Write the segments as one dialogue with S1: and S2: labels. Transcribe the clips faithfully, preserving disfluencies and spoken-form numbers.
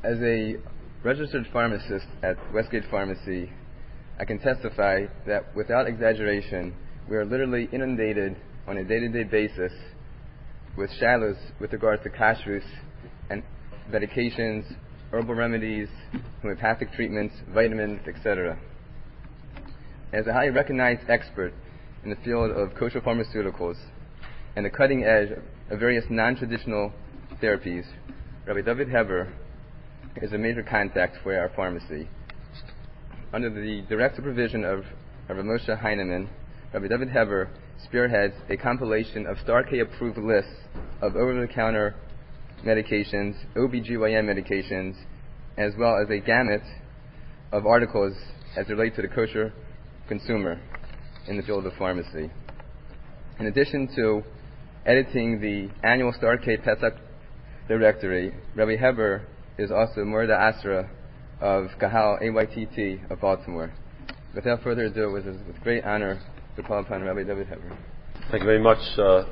S1: As a registered pharmacist at Westgate Pharmacy, I can testify that without exaggeration, we are literally inundated on a day-to-day basis with shilohs with regards to kashrus and medications, herbal remedies, homeopathic treatments, vitamins, et cetera. As a highly recognized expert in the field of kosher pharmaceuticals and the cutting edge of various non-traditional therapies, Rabbi David Heber is a major contact for our pharmacy. Under the direct supervision of Rabbi Moshe Heineman, Rabbi David Heber spearheads a compilation of STAR-K approved lists of over-the-counter medications, O B G Y N medications, as well as a gamut of articles as they relate to the kosher consumer in the field of pharmacy. In addition to editing the annual STAR-K Pesach directory, Rabbi Heber is also Morda Asra of Kahal A Y T T of Baltimore. Without further ado, it is with great honor to call upon Rabbi David Heber.
S2: Thank you very much, uh,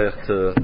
S2: to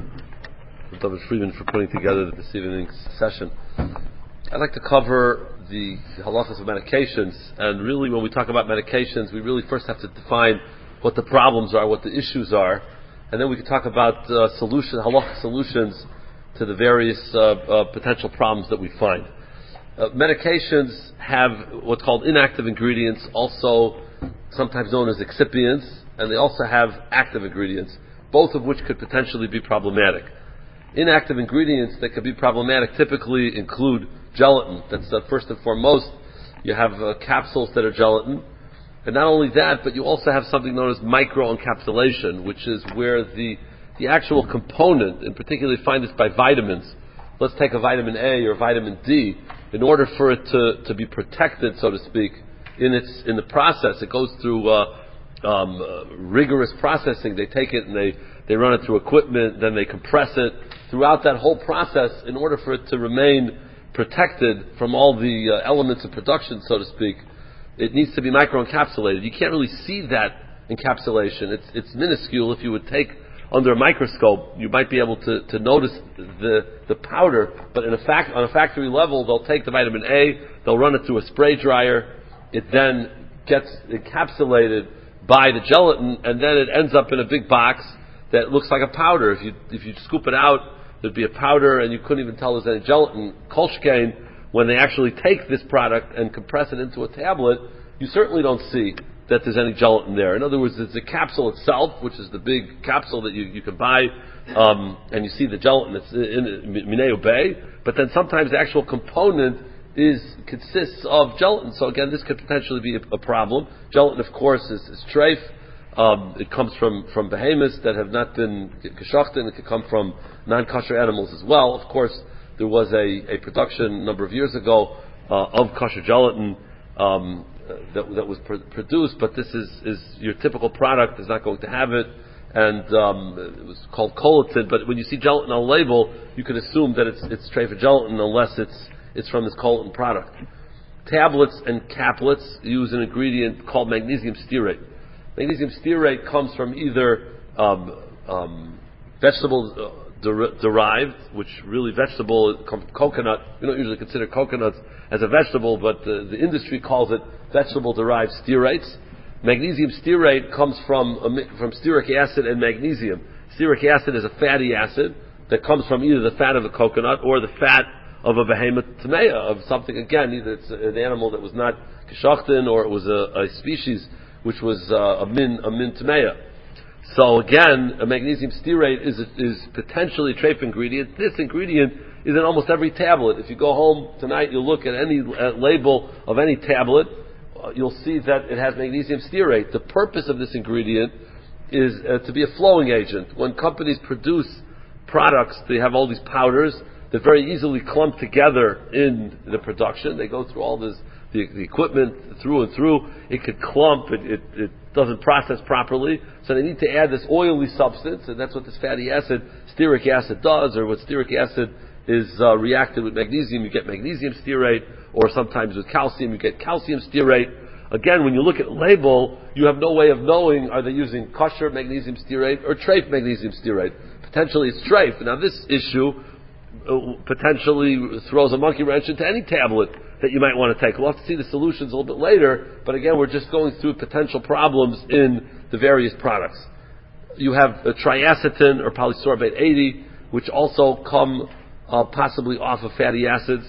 S2: David Friedman, for putting together this evening's session. I'd like to cover the halachas of medications, and really when we talk about medications, we really first have to define what the problems are, what the issues are, and then we can talk about uh, solution, halacha solutions to the various uh, uh, potential problems that we find. Uh, medications have what's called inactive ingredients, also sometimes known as excipients, and they also have active ingredients, both of which could potentially be problematic. Inactive ingredients that could be problematic typically include gelatin. That's uh, first and foremost. You have uh, capsules that are gelatin. And not only that, but you also have something known as microencapsulation, which is where the the actual component, and particularly find this by vitamins. Let's take a vitamin A or vitamin D. In order for it to, to be protected, so to speak, in its in the process, it goes through uh, um, uh, rigorous processing. They take it and they, they run it through equipment, then they compress it. Throughout that whole process, in order for it to remain protected from all the uh, elements of production, so to speak, it needs to be microencapsulated. You can't really see that encapsulation. It's it's minuscule. If you would take under a microscope, you might be able to, to notice the the powder, but in a fact, on a factory level, they'll take the vitamin A, they'll run it through a spray dryer, it then gets encapsulated by the gelatin, and then it ends up in a big box that looks like a powder. If you if you scoop it out, there'd be a powder, and you couldn't even tell there's any gelatin. Kolschkein, when they actually take this product and compress it into a tablet, you certainly don't see that there's any gelatin there. In other words, it's the capsule itself, which is the big capsule that you, you can buy, um, and you see the gelatin that's in Mineo Bay, but then sometimes the actual component is consists of gelatin. So again, this could potentially be a, a problem. Gelatin, of course, is, is treif. Um, it comes from, from behemoths that have not been geschachten. It could come from non-kosher animals as well. Of course, there was a, a production a number of years ago uh, of kosher gelatin um, that, that was pr- produced, but this is, is your typical product is not going to have it, and um, it was called collatin. But when you see gelatin on a label, you can assume that it's it's treif gelatin unless it's it's from this collatin product. Tablets and caplets use an ingredient called magnesium stearate. Magnesium stearate comes from either um, um, vegetable uh, der- derived, which really vegetable, com- coconut. We don't usually consider coconuts as a vegetable, but the, the industry calls it vegetable derived stearates. Magnesium stearate comes from uh, from stearic acid and magnesium. Stearic acid is a fatty acid that comes from either the fat of a coconut or the fat of a behemoth tamea, of something, again, either it's an animal that was not geschachten or it was a, a species which was uh, a min a min tamea. So again, a magnesium stearate is is potentially a treif ingredient. This ingredient is in almost every tablet. If you go home tonight, you'll look at any uh, label of any tablet, uh, you'll see that it has magnesium stearate. The purpose of this ingredient is uh, to be a flowing agent. When companies produce products, they have all these powders that very easily clump together in the production. They go through all this, the, the equipment through and through. It could clump. It, it, it doesn't process properly. So they need to add this oily substance, and that's what this fatty acid, stearic acid, does, or what stearic acid is uh, reacted with magnesium. You get magnesium stearate, or sometimes with calcium, you get calcium stearate. Again, when you look at the label, you have no way of knowing, are they using kosher magnesium stearate or treif magnesium stearate? Potentially it's treif. Now this issue potentially throws a monkey wrench into any tablet that you might want to take. We'll have to see the solutions a little bit later, but again, we're just going through potential problems in the various products. You have a triacetin or polysorbate eighty, which also come uh, possibly off of fatty acids.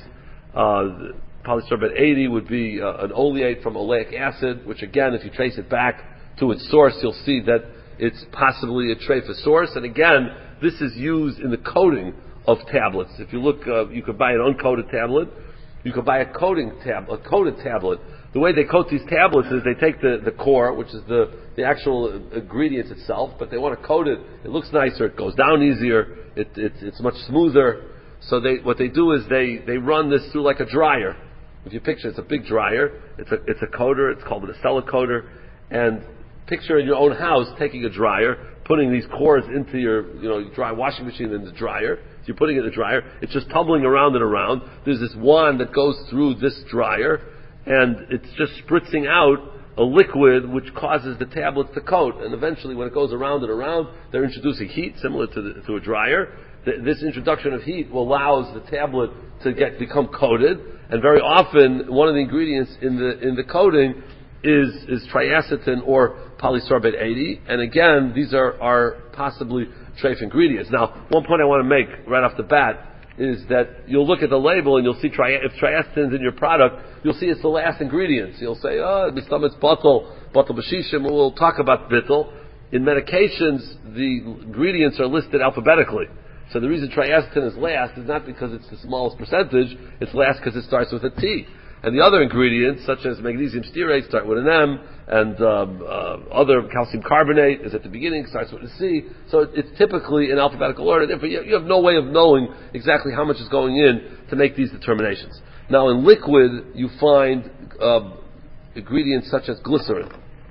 S2: Uh, polysorbate eighty would be uh, an oleate from oleic acid, which again, if you trace it back to its source, you'll see that it's possibly a traphous source. And again, this is used in the coating of tablets. If you look, uh, you could buy an uncoated tablet. You could buy a coating tab, a coated tablet. The way they coat these tablets is they take the, the core, which is the, the actual ingredients itself, but they want to coat it. It looks nicer. It goes down easier. It, it, it's much smoother. So they, what they do is they, they run this through like a dryer. If you picture, it's a big dryer. It's a, it's a coater. It's called a Stella coater. And picture in your own house taking a dryer, putting these cores into your, you know, your dry washing machine in the dryer. So you're putting it in the dryer. It's just tumbling around and around. There's this wand that goes through this dryer, and it's just spritzing out a liquid which causes the tablets to coat. And eventually, when it goes around and around, they're introducing heat, similar to, the, to a dryer. The, this introduction of heat will allows the tablet to get become coated. And very often, one of the ingredients in the in the coating is is triacetin or polysorbate eighty. And again, these are, are possibly trace ingredients. Now, one point I want to make right off the bat is that you'll look at the label and you'll see tri- if triacetin's in your product, you'll see it's the last ingredient. So you'll say, oh, the stomach's bottle, bottle bashishim. We'll talk about bittul. In medications, the ingredients are listed alphabetically. So the reason triacetin is last is not because it's the smallest percentage, it's last because it starts with a T. And the other ingredients, such as magnesium stearate, start with an M, and um, uh, other calcium carbonate is at the beginning, starts with a C. So it's typically in alphabetical order. Therefore, you have no way of knowing exactly how much is going in to make these determinations. Now, in liquid, you find uh, ingredients such as glycerin.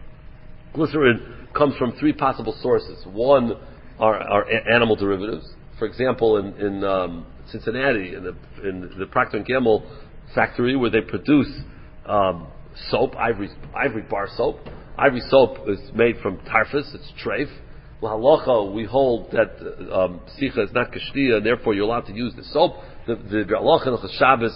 S2: Glycerin comes from three possible sources. One are, are a- animal derivatives. For example, in, in um, Cincinnati, in the, in the Procter and Gamble factory where they produce um, soap, ivory ivory bar soap. Ivory soap is made from tarfus, it's treif. L'halacha, we hold that um, sicha is not kashtia, and therefore you're allowed to use the soap. The the halacha in Shabbos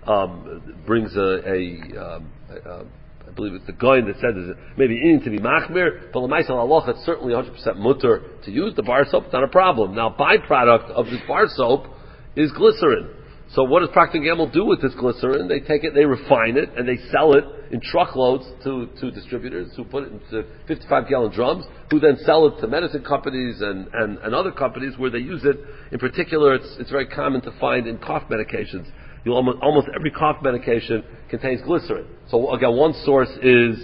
S2: um, brings a, a, um, a I believe it's the Goin that said that maybe in to be machmir, but l'maisa halacha it's certainly one hundred percent mutter to use the bar soap. It's not a problem. Now, byproduct of this bar soap is glycerin. So what does Procter and Gamble do with this glycerin? They take it, they refine it, and they sell it in truckloads to, to distributors who put it into fifty-five gallon drums, who then sell it to medicine companies and, and, and other companies where they use it. In particular, it's, it's very common to find in cough medications. You'll almost, almost every cough medication contains glycerin. So again, one source is,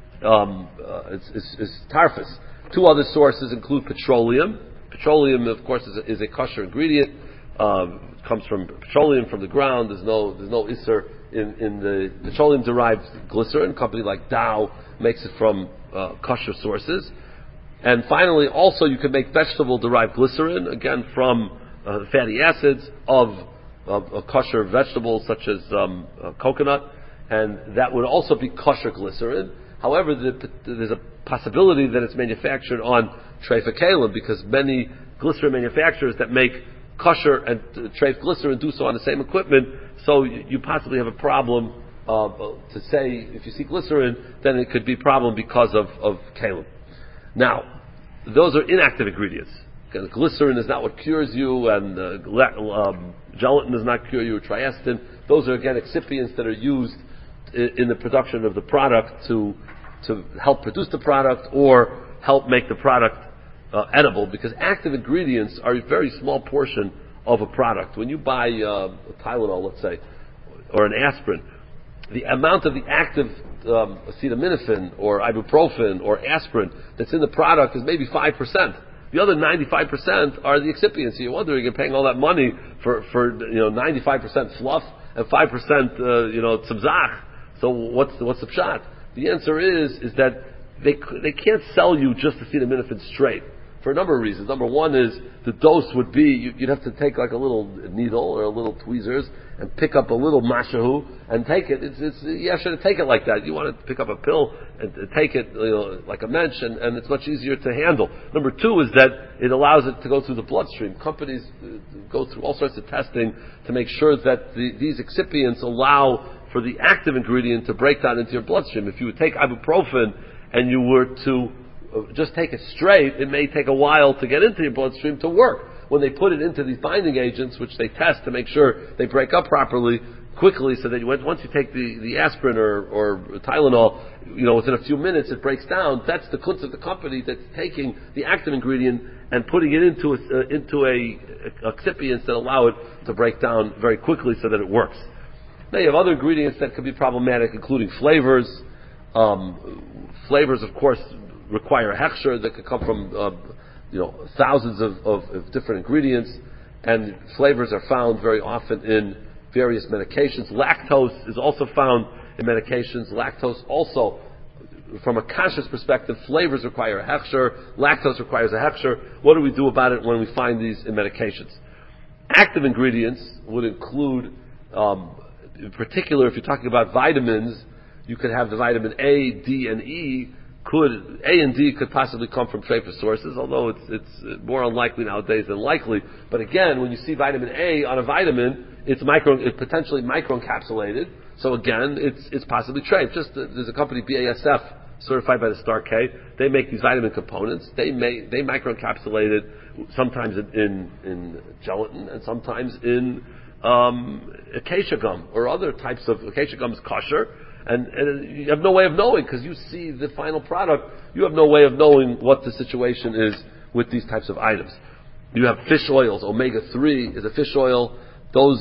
S2: um, uh, is, is, is tarfus. Two other sources include petroleum. Petroleum, of course, is a, is a kosher ingredient. Um, comes from petroleum from the ground. There's no there's no isser in, in the petroleum derived glycerin. A company like Dow makes it from uh, kosher sources. And finally, also you can make vegetable derived glycerin, again from uh, fatty acids of, of, of kosher vegetables such as um, uh, coconut, and that would also be kosher glycerin. However, the, there's a possibility that it's manufactured on treifa kalim, because many glycerin manufacturers that make kosher and uh, treif glycerin do so on the same equipment, so you, you possibly have a problem uh, to say if you see glycerin, then it could be a problem because of, of kalim. Now, those are inactive ingredients. Okay, glycerin is not what cures you, and uh, um, gelatin does not cure you, or triacetin. Those are again excipients that are used in, in the production of the product to to help produce the product or help make the product Uh, edible, because active ingredients are a very small portion of a product. When you buy uh, a Tylenol, let's say, or an aspirin, the amount of the active um, acetaminophen or ibuprofen or aspirin that's in the product is maybe five percent. The other ninety-five percent are the excipients. So you're wondering, you're paying all that money for, for you know ninety-five percent fluff and five percent uh, you know tzimzach. So what's the, what's the pshat? The answer is is that they they can't sell you just acetaminophen straight. for a number of reasons. Number one is the dose would be, you'd have to take like a little needle or a little tweezers and pick up a little mashahu and take it. It's, it's, you have to take it like that. You want to pick up a pill and take it, you know, like a mensch, and, and it's much easier to handle. Number two is that it allows it to go through the bloodstream. Companies go through all sorts of testing to make sure that the, these excipients allow for the active ingredient to break down into your bloodstream. If you would take ibuprofen and you were to just take it straight, it may take a while to get into your bloodstream to work. When they put it into these binding agents, which they test to make sure they break up properly, quickly, so that you, once you take the, the aspirin or, or Tylenol, you know, within a few minutes it breaks down. That's the kunz of the company that's taking the active ingredient and putting it into a, uh, into a, a excipients that allow it to break down very quickly so that it works. Now you have other ingredients that could be problematic, including flavors. Um, flavors, of course, require a hechsher that could come from uh, you know thousands of, of, of different ingredients, and flavors are found very often in various medications. Lactose is also found in medications. Lactose also, from a conscious perspective, flavors require a hechsher. Lactose requires a hechsher. What do we do about it when we find these in medications? Active ingredients would include, um, in particular, if you're talking about vitamins, you could have the vitamin A, D, and E. Could A and D could possibly come from treifah sources, although it's it's more unlikely nowadays than likely. But again, when you see vitamin A on a vitamin, it's micro, it's potentially microencapsulated. So again, it's it's possibly treif. Just uh, there's a company B A S F certified by the Star K. They make these vitamin components. They may they microencapsulate it sometimes in in, in gelatin and sometimes in um, acacia gum or other types of acacia gum is kosher. And, and you have no way of knowing because you see the final product. You have no way of knowing what the situation is with these types of items. You have fish oils. omega three is a fish oil. Those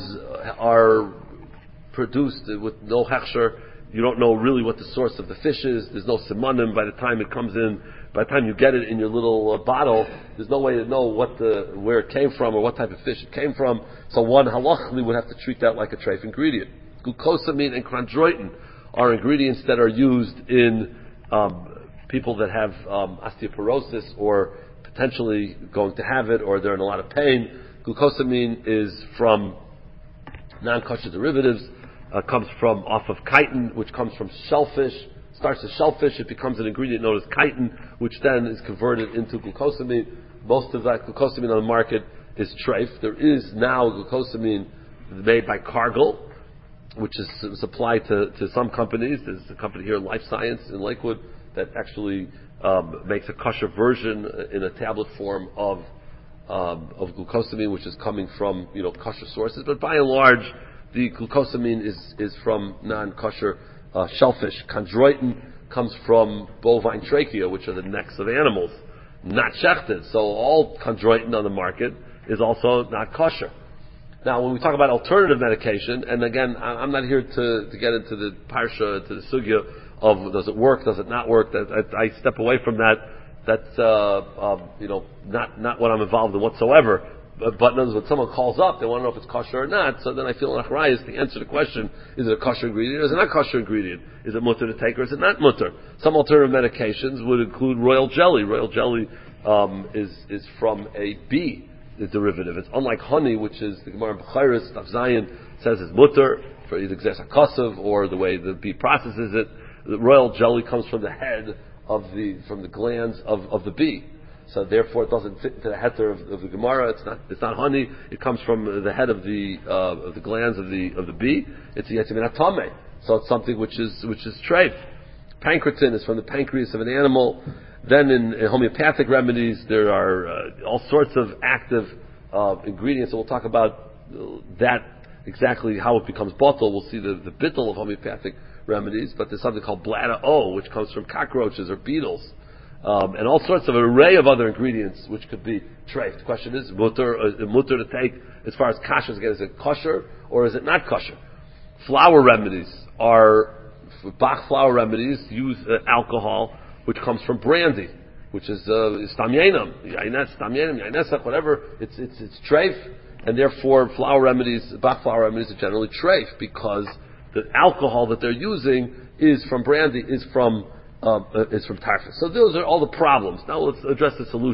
S2: are produced with no hechsher. You don't know really what the source of the fish is. There's no simanim by the time it comes in. By the time you get it in your little uh, bottle, there's no way to know what the where it came from or what type of fish it came from. So one halachically would have to treat that like a treif ingredient. Glucosamine and chondroitin are ingredients that are used in um, people that have um, osteoporosis or potentially going to have it, or they're in a lot of pain. Glucosamine is from non-kosher derivatives, uh, comes from off of chitin, which comes from shellfish. Starts as shellfish, it becomes an ingredient known as chitin, which then is converted into glucosamine. Most of that glucosamine on the market is treif. There is now glucosamine made by Cargill, which is supplied to, to some companies. There's a company here, Life Science in Lakewood, that actually um, makes a kosher version in a tablet form of um, of glucosamine, which is coming from you know kosher sources. But by and large, the glucosamine is is from non-kosher uh, shellfish. Chondroitin comes from bovine trachea, which are the necks of animals, not shechted. So all chondroitin on the market is also not kosher. Now, when we talk about alternative medication, and again, I'm not here to, to get into the parsha, to the sugya of does it work, does it not work. That I, I step away from that. That's uh, um, you know not not what I'm involved in whatsoever. But, but when someone calls up, they want to know if it's kosher or not. So then I feel an achrayus to answer the question: is it a kosher ingredient or is it not a kosher ingredient? Is it mutter to take or is it not mutter? Some alternative medications would include royal jelly. Royal jelly um, is is from a bee. The derivative. It's unlike honey, which is the Gemara in Bechayros, Daf Zayin, says is mutter for either gzes hakosov or the way the bee processes it. The royal jelly comes from the head of the from the glands of, of the bee, so therefore it doesn't fit into the heter of, of the Gemara. It's not it's not honey. It comes from the head of the uh, of the glands of the of the bee. It's a yetzimin atame, so it's something which is which is treif. Pancreatin is from the pancreas of an animal. Then in, in homeopathic remedies, there are uh, all sorts of active uh, ingredients. So we'll talk about that exactly how it becomes bottle. We'll see the, the bittul of homeopathic remedies, but there's something called bladder O, which comes from cockroaches or beetles, um, and all sorts of an array of other ingredients which could be treif. The question is, mutter, uh, mutter to take as far as kosher is, is it kosher or is it not kosher? Flour remedies are, Bach flour remedies use uh, alcohol, which comes from brandy, which is stamyenam, yaines, stamyenam, yainesach, whatever. It's it's it's treif, and therefore flour remedies, Bach flour remedies are generally treif because the alcohol that they're using is from brandy, is from uh, is from tarfus. So those are all the problems. Now let's address the solutions.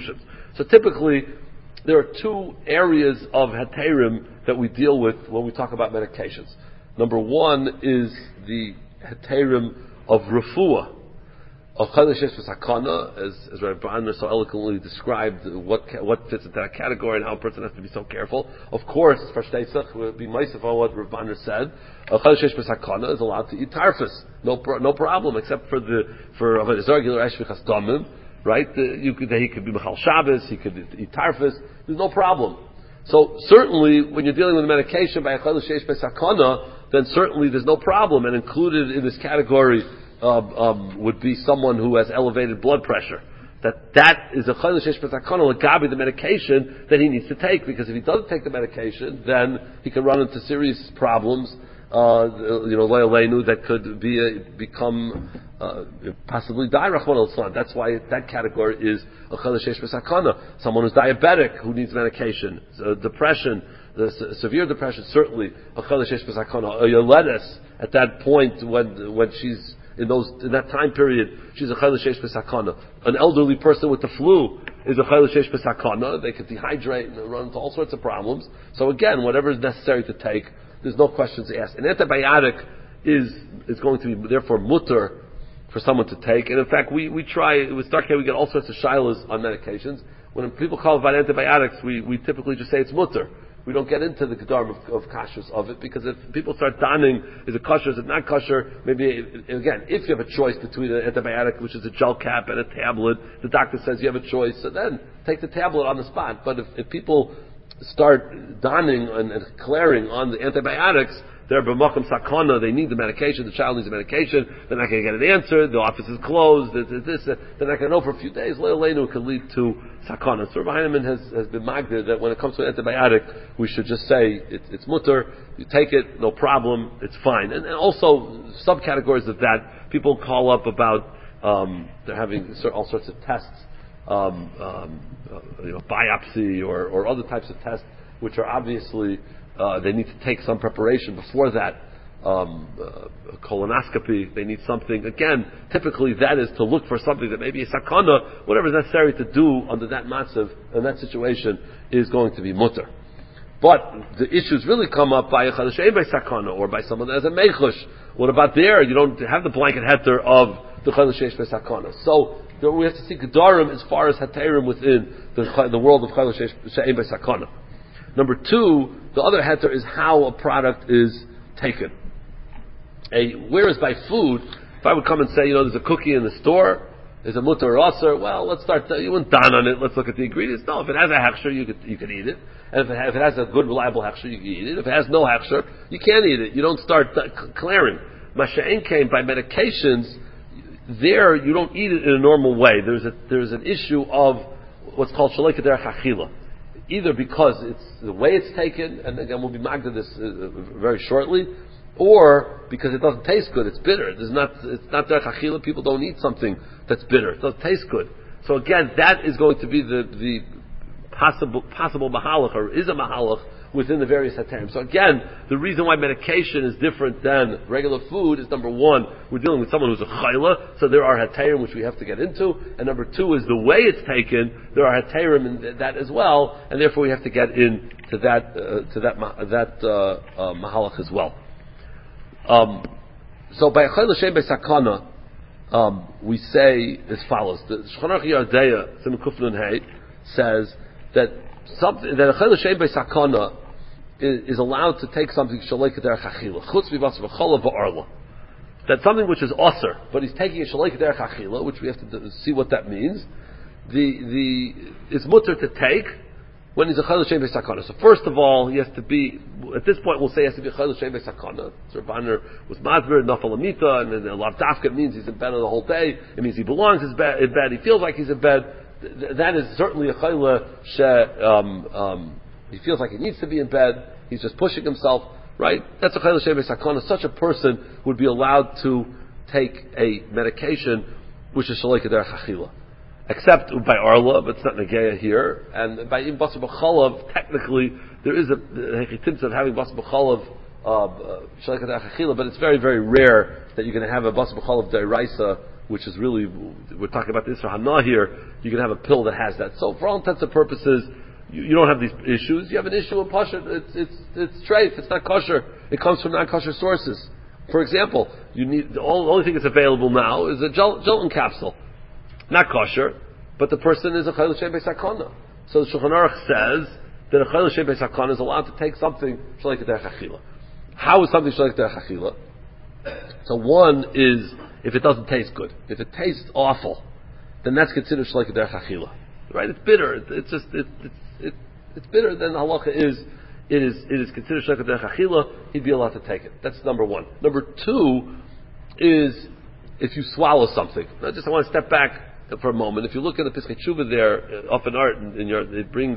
S2: So typically, there are two areas of heterim that we deal with when we talk about medications. Number one is the heterim of refuah, of chaylesh v'sakana, as as Rabbi Brandner so eloquently described what what fits into that category and how a person has to be so careful. Of course, Farshtaisach would be nice on what Rabbi Brandner said. Chaylesh v'sakana is allowed to eat tarfus, no pro, no problem, except for the for a regular eshvichas damim, right? The, you could he could be mechal Shabbos, he could eat tarfus. There's no problem. So certainly, when you're dealing with a medication by a chaylesh v'sakana, then certainly there's no problem, and included in this category Um, um, would be someone who has elevated blood pressure. That that is a chaylesh b'sakana l'gabi, the medication that he needs to take, because if he doesn't take the medication, then he can run into serious problems. Uh, you know, le'aleinu, that could be a, become uh, possibly die. Rachman al-Islam. That's why that category is a chaylesh b'sakana. Someone who's diabetic who needs medication, uh, depression. The s- severe depression, certainly a chaylesh b'sakana. A yoledes at that point when when she's in those in that time period, she's a chaylesh b'sakana. An elderly person with the flu is a chaylesh b'sakana. They could dehydrate and run into all sorts of problems. So again, whatever is necessary to take, there's no questions asked. An antibiotic is is going to be therefore mutter for someone to take. And in fact, we, we try with Dark Hair, we get all sorts of shilas on medications. When people call about antibiotics, we, we typically just say it's mutter. We don't get into the gedarm of, of kashrus of it, because if people start donning, is it kosher, is it not kosher? Maybe, again, if you have a choice between an antibiotic, which is a gel cap, and a tablet, the doctor says you have a choice, so then take the tablet on the spot. But if, if people start donning and, and declaring on the antibiotics, they're b'makom sakana, they need the medication, the child needs the medication, they're not going to get an answer, the office is closed, this, this, this, they're not going to know for a few days, le'aleinu can lead to sakana. So Rabbi Heinemann has, has been magded that when it comes to an antibiotic, we should just say, it, it's mutter, you take it, no problem, it's fine. And, and also, subcategories of that, people call up about, um, they're having all sorts of tests, um, um, uh, you know, biopsy or, or other types of tests, which are obviously, Uh, they need to take some preparation before that, um, uh, colonoscopy. They need something. Again, typically that is to look for something that maybe a sakana, whatever is necessary to do under that matzav, in that situation, is going to be mutter. But the issues really come up by a chaylesh by sakana, or by someone that has a meichush. What about there? You don't have the blanket heter of the chaylesh by sakana. So there we have to see gedarim as far as heterim within the, the world of chaylesh by sakana. Number two, the other heter is how a product is taken. A, whereas by food, if I would come and say, you know, there's a cookie in the store, there's a mutter or aser, well, let's start, you wouldn't don on it, let's look at the ingredients. No, if it has a hechsher, you could, you could eat it. And if it, ha- if it has a good, reliable hechsher, you can eat it. If it has no hechsher, you can't eat it. You don't start uh, clearing. Masha'en came by medications, there you don't eat it in a normal way. There's a, there's an issue of what's called shalei kederech hachila. Either because it's the way it's taken, and again we'll be magda this uh, very shortly, or because it doesn't taste good, it's bitter. There's not, it's not derech achila. People don't eat something that's bitter. It doesn't taste good. So again, that is going to be the the possible possible mahalach, or is a mahalach within the various heterim. So again, the reason why medication is different than regular food is, number one, we're dealing with someone who's a chayla, so there are heterim which we have to get into, and number two is the way it's taken, there are heterim in that as well, and therefore we have to get into that uh, to that that uh, uh, mahalach as well. Um, so by chayla shem by sakana, um, we say as follows: the Shulchan Aruch Yardeya Siman Kuf Nun Hey says that something that a chayla shem by sakana is, is allowed to take something shalei kederech achila, chutz mivatzah v'chola v'arla. That's something which is aser, but he's taking a shalei kederech achila, which we have to do, see what that means. The the it's mutter to take when he's a chayla shem by sakana. So first of all, he has to be, at this point we'll say he has to be a chayla shem by sakana. So Banner was madver, nafal amita, and then a lav dafka means he's in bed the whole day. It means he belongs in bed, in bed. He feels like he's in bed. That is certainly a chayla she, um, um, he feels like he needs to be in bed. He's just pushing himself, right? That's a chayla she by sakana. Such a person would be allowed to take a medication which is shalei kederech achila. Except by Arla, but it's not Nageya here. And by Im Basar B'chalav, technically, there is a hechitim of having Basar B'chalav Shalei Kederech Achila, but it's very, very rare that you're going to have a Basar B'chalav Deiraisa which is really, we're talking about the Isra Hana here, you can have a pill that has that. So for all intents and purposes, you, you don't have these issues. You have an issue with Pasha, it's, it's, it's treif, it's not kosher. It comes from non-kosher sources. For example, you need, the only, only thing that's available now is a gel, gelatin capsule. Not kosher, but the person is a chayil shem beis hakana. So the Shulchan Aruch says that a chayil shem beis hakana is allowed to take something shalik derech achila. How is something shalik derech achila? So one is, if it doesn't taste good. If it tastes awful, then that's considered shalik derech achila. Right? It's bitter. It, it's just, it, it's, it, it's bitter, then the halacha is, it is, it is considered shalik derech achila, he'd be allowed to take it. That's number one. Number two is, if you swallow something. I just I want to step back for a moment. If you look at the Pischei Tshuva there, uh, up in art, in, in your, it brings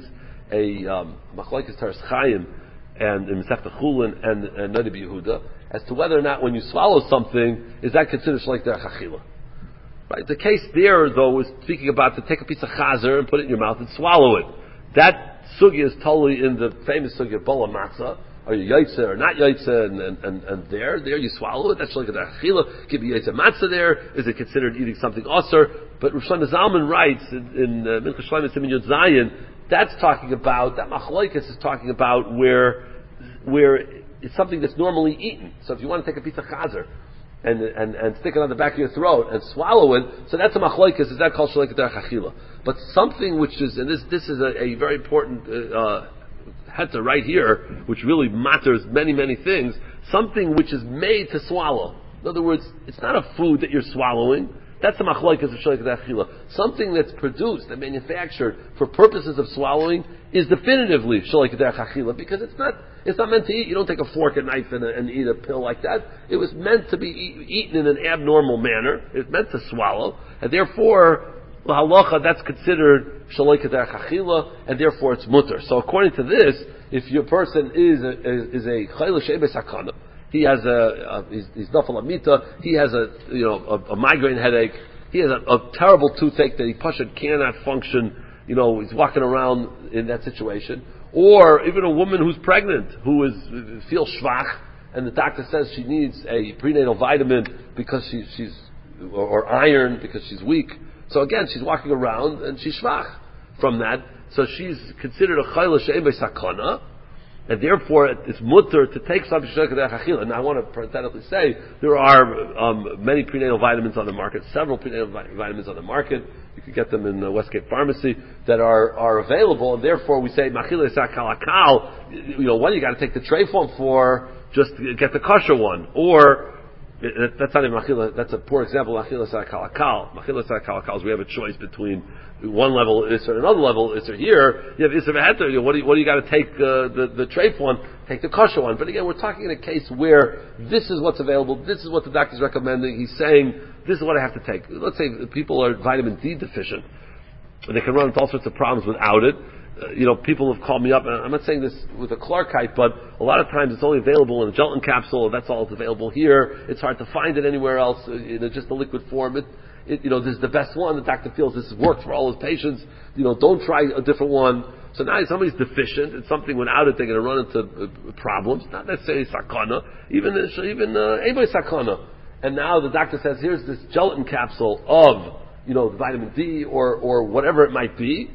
S2: a um, machlokes Taras Chaim and in Masechta Chulin and and Noda B'Yehuda as to whether or not when you swallow something is that considered shalik derech achila. Right. The case there though is speaking about to take a piece of chazer and put it in your mouth and swallow it. That sugya is totally in the famous sugya Bola Matzah. Are you yaitze or not yaitze? And, and, and, and there, there you swallow it. That's like a achila. Give you yaitze matzah there. Is it considered eating something osir? But Rosh Hashanah Zalman writes in, in uh, Minchas Shlomo Siman Yud Zayin, that's talking about, that machlokes is talking about where, where it's something that's normally eaten. So if you want to take a piece of chazer and, and, and stick it on the back of your throat and swallow it, so that's a machlokes, is that called shalik derech achila? But something which is, and this, this is a, a very important, uh, uh Heta right here, which really matters many, many things, something which is made to swallow. In other words, it's not a food that you're swallowing. That's the machlokes of shalik derech achila. Something that's produced and manufactured for purposes of swallowing is definitively shalik derech achila, because it's not, it's not meant to eat. You don't take a fork and knife and, a, and eat a pill like that. It was meant to be eat, eaten in an abnormal manner. It's meant to swallow, and therefore, halacha, that's considered shalik derech achila, and therefore it's mutter. So according to this, if your person is a, is a chayil she'ein beis hakana, he has a, a he's, he's nafal amita, he has a you know a, a migraine headache, he has a, a terrible toothache that he pasha cannot function, you know, he's walking around in that situation, or even a woman who's pregnant who is feels schwach, and the doctor says she needs a prenatal vitamin because she, she's or, or iron because she's weak. So again, she's walking around and she's shvach from that. So she's considered a chayla she'ein beis hakana, and therefore it's mutter to take something shalik derech achila. Now I want to parenthetically say there are um, many prenatal vitamins on the market, several prenatal vitamins on the market. You can get them in the Westgate Pharmacy that are, are available, and therefore we say machila isak kalakal. You know, one you got to take the tray form for, just get the kosher one, or that's not even machila. That's a poor example of machila sar kalakal. Machila sar kalakal is we have a choice between one level isser and another level isser. Here you have isser v'heter. You know, what do you, what do you got to take uh, the the treif one? Take the kosher one. But again, we're talking in a case where this is what's available. This is what the doctor's recommending. He's saying this is what I have to take. Let's say people are vitamin D deficient, and they can run into all sorts of problems without it. Uh, you know, people have called me up, and I'm not saying this with a Clarkite, but a lot of times it's only available in a gelatin capsule, and that's all that's available here. It's hard to find it anywhere else in just a liquid form. It, it, you know, this is the best one. The doctor feels this works for all his patients. You know, don't try a different one. So now if somebody's deficient, it's something without it they're going to run into uh, problems. Not necessarily sakana, even even uh, sakana. And now the doctor says, here's this gelatin capsule of, you know, vitamin D or or whatever it might be.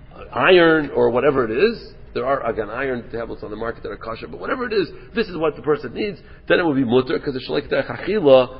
S2: Iron or whatever it is. There are again iron tablets on the market that are kosher, but whatever it is, this is what the person needs. Then it would be mutter because it's shalik derech achila,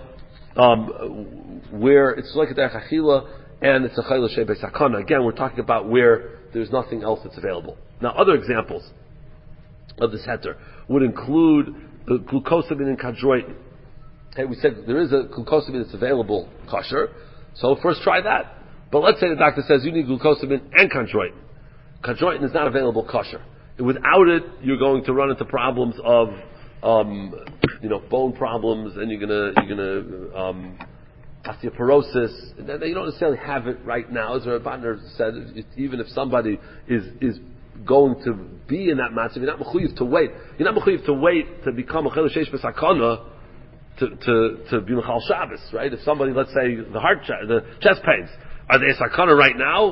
S2: um, where it's shalik derech achila and it's a chayil she'ein beis hakana. Again, we're talking about where there's nothing else that's available. Now, other examples of this heter would include the glucosamine and chondroitin. Okay, we said there is a glucosamine that's available kosher, so first try that. But let's say the doctor says you need glucosamine and chondroitin. Chondroitin is not available kosher. Without it, you're going to run into problems of, um, you know, bone problems, and you're gonna you're gonna um, osteoporosis. And you don't necessarily have it right now, as Rabbi Botner said. Even if somebody is is going to be in that matzav, you're not mechuyev to wait. You're not mechuyev to wait to become a chayil she'ein beis hakana to to to be mechal Shabbos, right? If somebody, let's say, the heart, the chest pains. Are they sakana right now?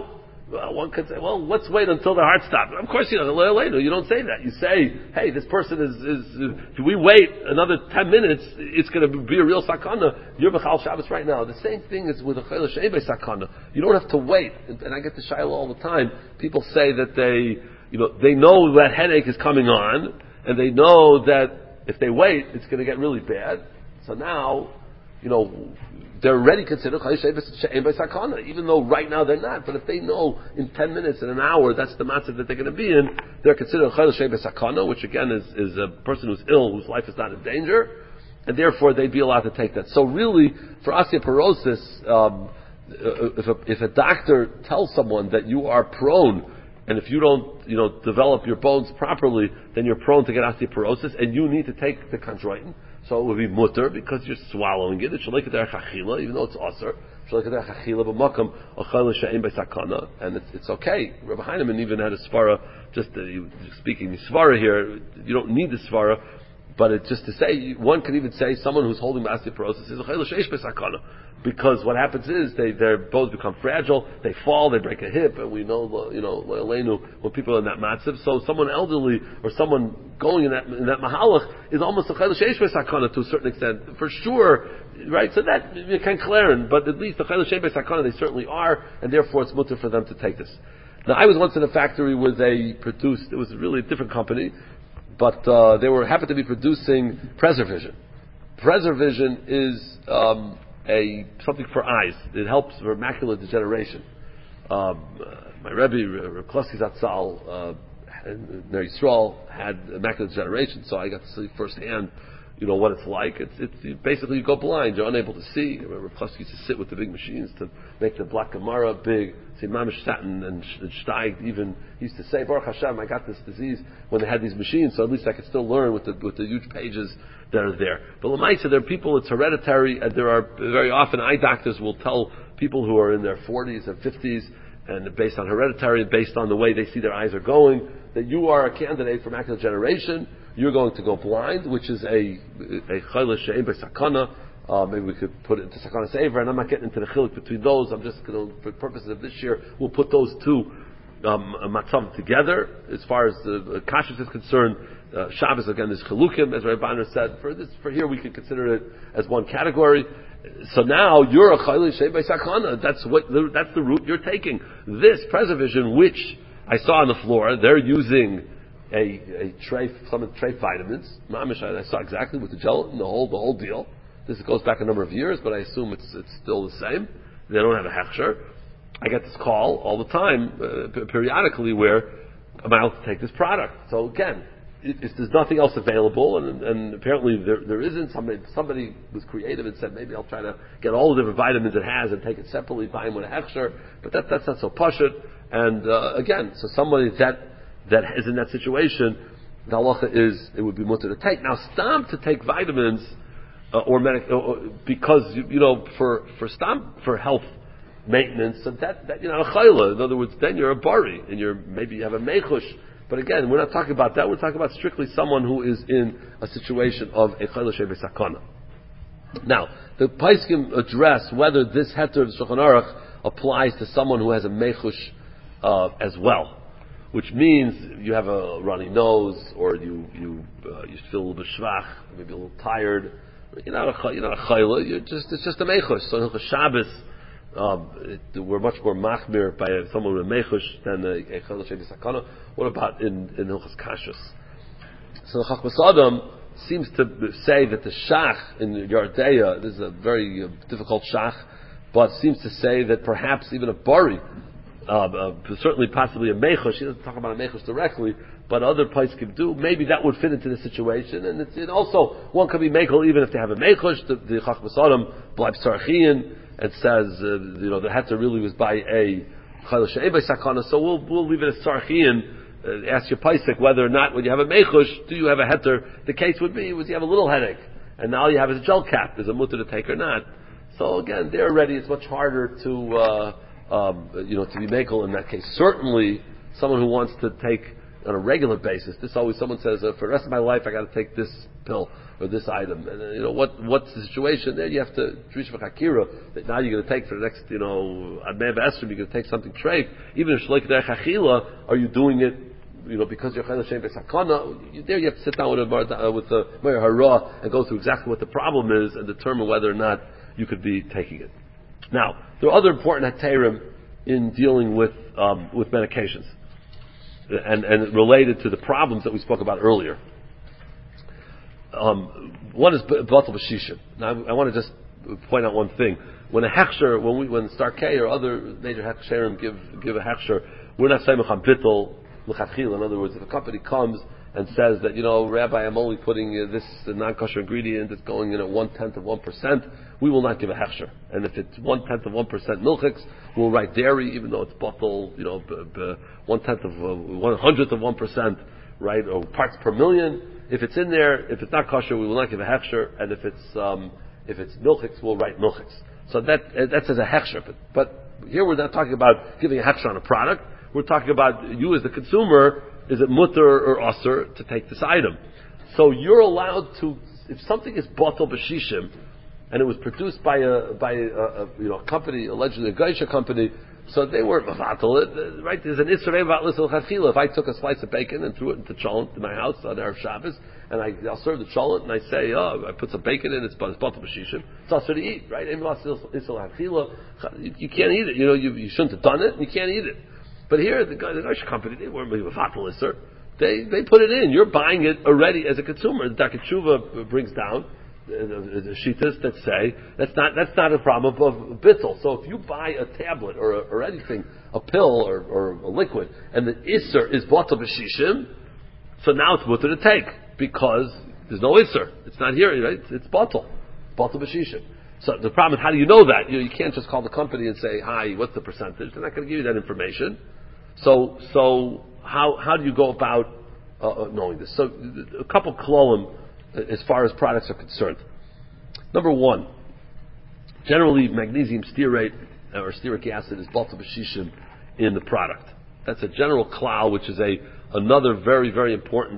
S2: Well, one could say, well, let's wait until the heart stops. Of course, you know, later you don't say that. You say, hey, this person is, is if we wait another ten minutes, it's going to be a real sakana. You're b'chal Shabbos right now. The same thing is with a chayla she'ein bei sakana. You don't have to wait. And, and I get the shiloh all the time. People say that they, you know, they know that headache is coming on, and they know that if they wait, it's going to get really bad. So now, you know, they're already considered chayla she'ein bei sakana, even though right now they're not. But if they know in ten minutes, in an hour, that's the matzav that they're going to be in, they're considered chayla she'ein bei sakana, which again is, is a person who's ill, whose life is not in danger, and therefore they'd be allowed to take that. So really, for osteoporosis, um, if, a, if a doctor tells someone that you are prone, and if you don't, you know, develop your bones properly, then you're prone to get osteoporosis, and you need to take the chondroitin. So it would be mutter because you're swallowing it. It's shalik derech achila, even though it's aser. Shalik derech achila b'makam achila she'ein bei sakana, and it's, it's okay. Rabbi Heinemann even had a svara. Just uh, speaking the svara here, you don't need the svara, but it's just to say one could even say someone who's holding osteoporosis is achila she'ein bei sakana. Because what happens is they their bones become fragile, they fall, they break a hip, and we know, you know, when people are in that matzav. So someone elderly or someone going in that in that mahalach is almost a chayla sheish sakana to a certain extent, for sure, right? So that you can clear, but at least the chayla sheish sakana they certainly are, and therefore it's mutter for them to take this. Now I was once in a factory where they produced. It was really a different company, but uh, they were happened to be producing Preservision. Preservision is um, a something for eyes. It helps for macular degeneration. Um, uh, my Rebbe, Reb Kloski Zatzal, uh, and Ner Yisrael had macular degeneration, so I got to see firsthand, you know, what it's like. It's, it's you basically you go blind. You're unable to see. Reb Kloski used to sit with the big machines to make the Black Gemara big. See, Mamish Satin and Steig even he used to say, Baruch Hashem, I got this disease when they had these machines, so at least I could still learn with the with the huge pages that are there. But Lamaisa, there are people, it's hereditary, and there are very often eye doctors will tell people who are in their forties and fifties, and based on hereditary and based on the way they see their eyes are going, that you are a candidate for macular degeneration. You're going to go blind, which is a a chayla she'ein bei sakana. Uh, maybe we could put it into sakana sever, and I'm not getting into the chiluk between those. I'm just going to, for purposes of this year, we'll put those two um, matzav together. As far as the uh, kashrus is concerned, uh, Shabbos again is chilukim, as Rabbi Banner said. For this, for here, we could consider it as one category. So now you're a chayla she'ein bei sakana. That's what that's the route you're taking. This Preservision, which I saw on the floor, they're using a, a tray, some of the tray vitamins. Mamish, I saw exactly with the gelatin, the whole the whole deal. This goes back a number of years, but I assume it's it's still the same. They don't have a hechsher. I get this call all the time, uh, periodically, where am I allowed to take this product? So again, if, if there's nothing else available, and, and apparently there there isn't, somebody somebody was creative and said maybe I'll try to get all the different vitamins it has and take it separately, buy them with a hechsher. But that that's not so pashut. And uh, again, so somebody that that is in that situation, the halacha is it would be mutter to take. Now, stam to take vitamins. Uh, or, medic, uh, because you, you know for for stam for health maintenance, so that, that you know a chayla. In other words, then you're a bari and you're maybe you have a mechush. But again, we're not talking about that. We're talking about strictly someone who is in a situation of a chayla she'ein bei sakana. Now, the Paiskim address whether this heter of Shulchan Aruch applies to someone who has a mechush uh, as well, which means you have a runny nose or you you uh, you feel a little bit shvach, maybe a little tired. You're not a you're not a chayla. You're just it's just a mechush. So Hilchos Shabbos, um, it, we're much more machmir by someone with a mechush than a chayla she'ein bei sakana. What about in in Hilchos Kashrus? So the Chachmas Adam seems to say that the shach in Yardeya, this is a very uh, difficult shach, but seems to say that perhaps even a bari, uh, uh, certainly possibly a mechush. He doesn't talk about a mechush directly. But other places could do. Maybe that would fit into the situation, and it's, it also one could be mekel even if they have a mechush. The, the Chachmas Adam blibes sarchian and says uh, you know the heter really was by a chayla she'ein bei sakana. So we'll we'll leave it as sarchian. Uh, ask your paisik whether or not when you have a mechush do you have a heter. The case would be was you have a little headache, and now you have a gel cap. Is a mutter to take or not? So again, they're ready. It's much harder to uh, um, you know to be mekel in that case. Certainly, someone who wants to take on a regular basis. This always someone says, uh, for the rest of my life I got to take this pill or this item. And uh, you know what? What's the situation? Then you have to treat hakira that now you're going to take for the next, you know, admei b'esrim, you're going to take something treif. Even if shleik derech achila, are you doing it? You know, because you're chayil shem b'sakana, there you have to sit down with a uh, with a Meir Hara and go through exactly what the problem is and determine whether or not you could be taking it. Now, there are other important heterim in dealing with um, with medications, and and related to the problems that we spoke about earlier. Um, one is batal b'shishim. Now, I, I want to just point out one thing. When a hechsher, when we, when Starkei or other major hechsherim give give a hechsher, we're not saying mecham bittul l'chadchila. In other words, if a company comes and says that, you know, Rabbi, I'm only putting uh, this uh, non-kosher ingredient that's going in at one-tenth of one percent, we will not give a hechsher. And if it's one-tenth of one percent milchiks, we'll write dairy, even though it's bottle, you know, b- b- one-tenth of, uh, one-hundredth of one percent, right, or parts per million. If it's in there, if it's not kosher, we will not give a hechsher, and if it's, um, if it's milchiks, we'll write milchiks. So that, uh, that says a hechsher. But, but here we're not talking about giving a hechsher on a product. We're talking about you as the consumer. Is it mutter or aser to take this item? So you're allowed to, if something is batal b'shishim, and it was produced by a by a, a you know a company, allegedly a geisha company, so they weren't mavatal it, right? There's an isrei vatlis l'chadchila. If I took a slice of bacon and threw it into cholent in my house on Erev Shabbos, and I, I'll serve the cholent, and I say, oh, I put some bacon in, it's batal b'shishim, it's also to eat, right? You, you can't eat it. You know, you, you shouldn't have done it, and you can't eat it. But here, the guy, the Geisha company, they weren't with fatalister. They they put it in. You're buying it already as a consumer. The Darkei Teshuva brings down the, the shitas that say that's not that's not a problem of, of bittul. So if you buy a tablet or a, or anything, a pill or, or a liquid, and the isser is batal b'shishim, so now it's mutter to take because there's no isser. It's not here, right? It's, it's batal, batal b'shishim. So the problem is, how do you know that? You know, you can't just call the company and say, "Hi, what's the percentage?" They're not going to give you that information. So, so how how do you go about uh, knowing this? So, a couple klolim as far as products are concerned. Number one, generally magnesium stearate or stearic acid is batal b'shishim in the product. That's a general klal, which is a another very very important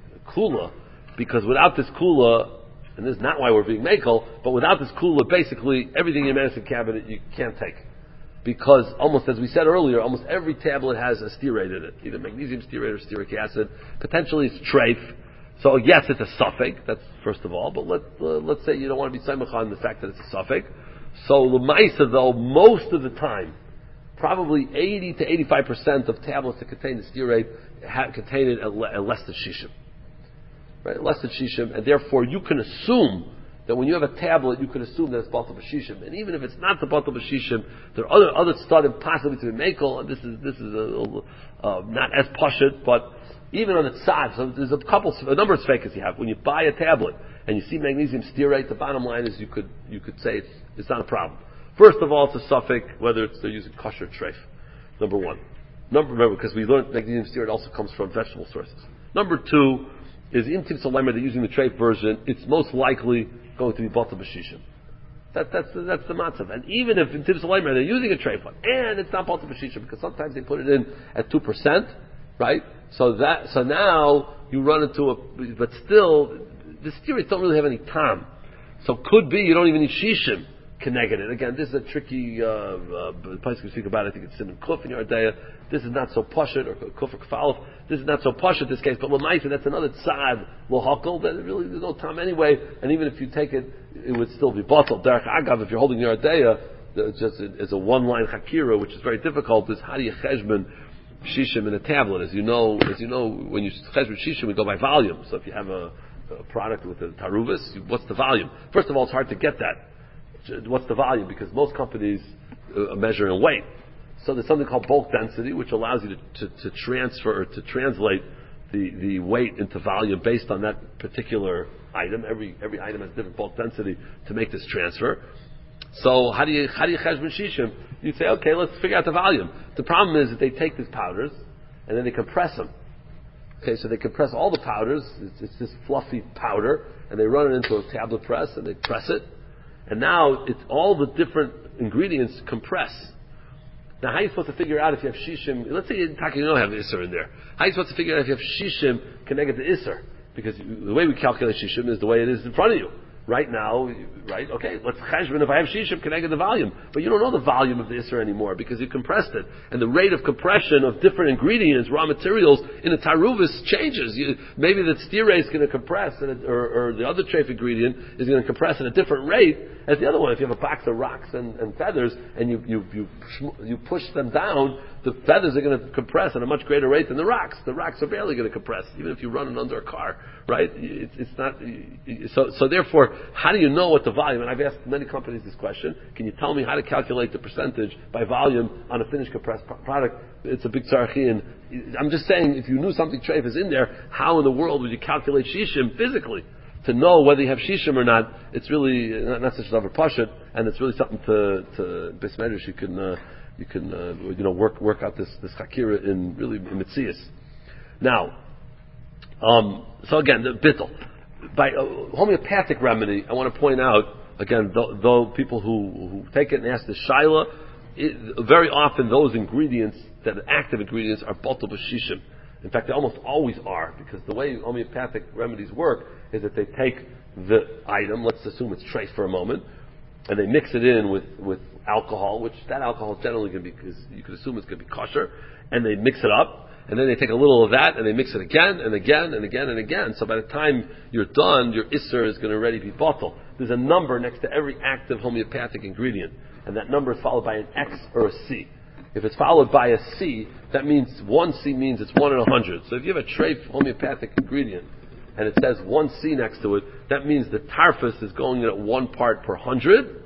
S2: kula, because without this kula, and this is not why we're being makel, but without this kula, basically everything in your medicine cabinet you can't take. Because almost, as we said earlier, almost every tablet has a stearate in it, either magnesium stearate or stearic acid. Potentially it's treif. So yes, it's a suffix, that's first of all, but let, uh, let's say you don't want to be samech on the fact that it's a suffix. So l'maisa though, most of the time, probably eighty to eighty-five percent of tablets that contain the stearate ha- contain it at, le- at less than shishim. Right, less than shishim, and therefore you can assume that when you have a tablet, you can assume that it's batal b'shishim, and even if it's not the batal b'shishim, there are other other studim possibly to be makel, and this is this is a, uh, not as pashut, but even on the tzad, so there's a couple, a number of sfekas you have. When you buy a tablet and you see magnesium stearate, the bottom line is you could you could say it's, it's not a problem. First of all, it's a suffix, whether it's they're using kosher treif. Number one. Number remember because we learned magnesium stearate also comes from vegetable sources. Number two is in Tiv Salema, they're using the treif version. It's most likely going to be batal b'shishim. That, that's the, that's the matzav. And even if in Tiv Salema they're using a treif one, and it's not batal b'shishim because sometimes they put it in at two percent, right? So that so now you run into a, but still the stearates don't really have any tam. So could be you don't even need shishim connected it. Again, this is a tricky uh, uh, place we speak about. I think it's Simon Kuf in Yardea. This is not so pashut, or Kuf or Kfalef. This is not so pashut in this case, but L'maisa, that's another tzad l'hakol that really there's no time anyway. And even if you take it, it would still be bottled. Derech Agav, if you're holding Yardea, just as a one-line hakira, which is very difficult, is how do you cheshbon shishim in a tablet? As you know, as you know, when you cheshbon shishim, we go by volume. So if you have a, a product with a taruvis, what's the volume? First of all, it's hard to get that. What's the volume? Because most companies uh, measure in weight. So there's something called bulk density, which allows you to, to, to transfer or to translate the, the weight into volume based on that particular item. Every every item has different bulk density to make this transfer. So how do you how do you cheshbon shishim? You say, okay, let's figure out the volume. The problem is that they take these powders and then they compress them. Okay, so they compress all the powders. It's, it's this fluffy powder, and they run it into a tablet press and they press it. And now it's all the different ingredients compress. Now, how are you supposed to figure out if you have shishim? Let's say you don't have Isser in there. How are you supposed to figure out if you have shishim connected to Isser? Because the way we calculate shishim is the way it is in front of you. Right now, right? Okay, let's cheshbon if I have shishim connected to the volume. But you don't know the volume of the Isser anymore because you compressed it. And the rate of compression of different ingredients, raw materials, in a taruvis changes. You, maybe the stira is going to compress, and it, or, or the other treif ingredient is going to compress at a different rate as the other one. If you have a box of rocks and, and feathers, and you, you, you, you push them down, the feathers are going to compress at a much greater rate than the rocks. The rocks are barely going to compress, even if you run it under a car, right? It's, it's not, so, so therefore, how do you know what the volume, and I've asked many companies this question, can you tell me how to calculate the percentage by volume on a finished compressed product? It's a big tzarchi, and I'm just saying, if you knew something treif is in there, how in the world would you calculate shishim physically? To know whether you have shishim or not, it's really not, not such a over pashut, and it's really something to, to Beis Medrash you can, uh, you can, uh, you know, work, work out this, this chakira in really, in Mitzias. Now, um, so again, the bittul. By a homeopathic remedy, I want to point out, again, though, though people who, who take it and ask the shaila, it, very often those ingredients, that are active ingredients, are botel b'shishim. In fact, they almost always are, because the way homeopathic remedies work is that they take the item, let's assume it's treif for a moment, and they mix it in with, with alcohol, which that alcohol is generally going to be, because you could assume it's going to be kosher, and they mix it up, and then they take a little of that, and they mix it again, and again, and again, and again. So by the time you're done, your isser is going to already be bottle. There's a number next to every active homeopathic ingredient, and that number is followed by an X or a C. If it's followed by a C, that means one C means it's one in a hundred. So if you have a treif homeopathic ingredient, and it says one C next to it, that means the tarfus is going in at one part per hundred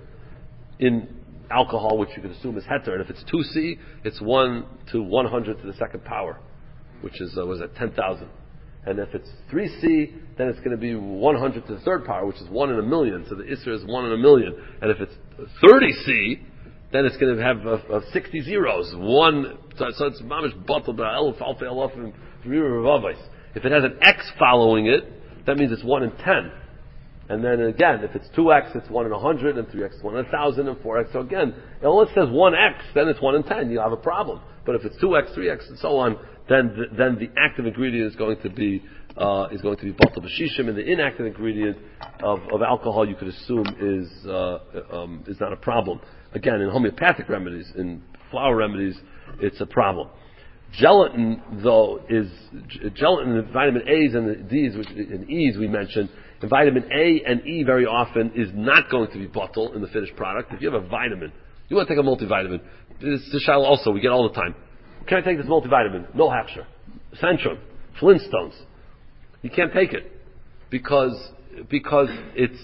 S2: in alcohol, which you could assume is heter. And if it's two C, it's one to one hundred to the second power, which is, uh, was at ten thousand. And if it's three C, then it's going to be one hundred to the third power, which is one in a million. So the Isser is one in a million. And if it's thirty C, then it's going to have uh, uh, sixty zeros. One, so, so it's mamish bottle ba'elf alfa elaf and rivavais. If it has an X following it, that means it's one in ten. And then again, if it's two X, it's one in a hundred, and three X is one in a thousand, and four X. So again, unless it says one X, then it's one in ten. You have a problem. But if it's two X, three X, and so on, then the, then the active ingredient is going to be uh, is going to be botel b'shishim, and the inactive ingredient of, of alcohol you could assume is uh, um, is not a problem. Again, in homeopathic remedies, in flower remedies, it's a problem. Gelatin, though, is gelatin, the vitamin A's and the D's, which, and E's we mentioned. And vitamin A and E very often is not going to be bottle in the finished product. If you have a vitamin, you want to take a multivitamin. This is shal also, we get all the time. Can I take this multivitamin? No Hafsher. Centrum. Flintstones. You can't take it. Because, because it's,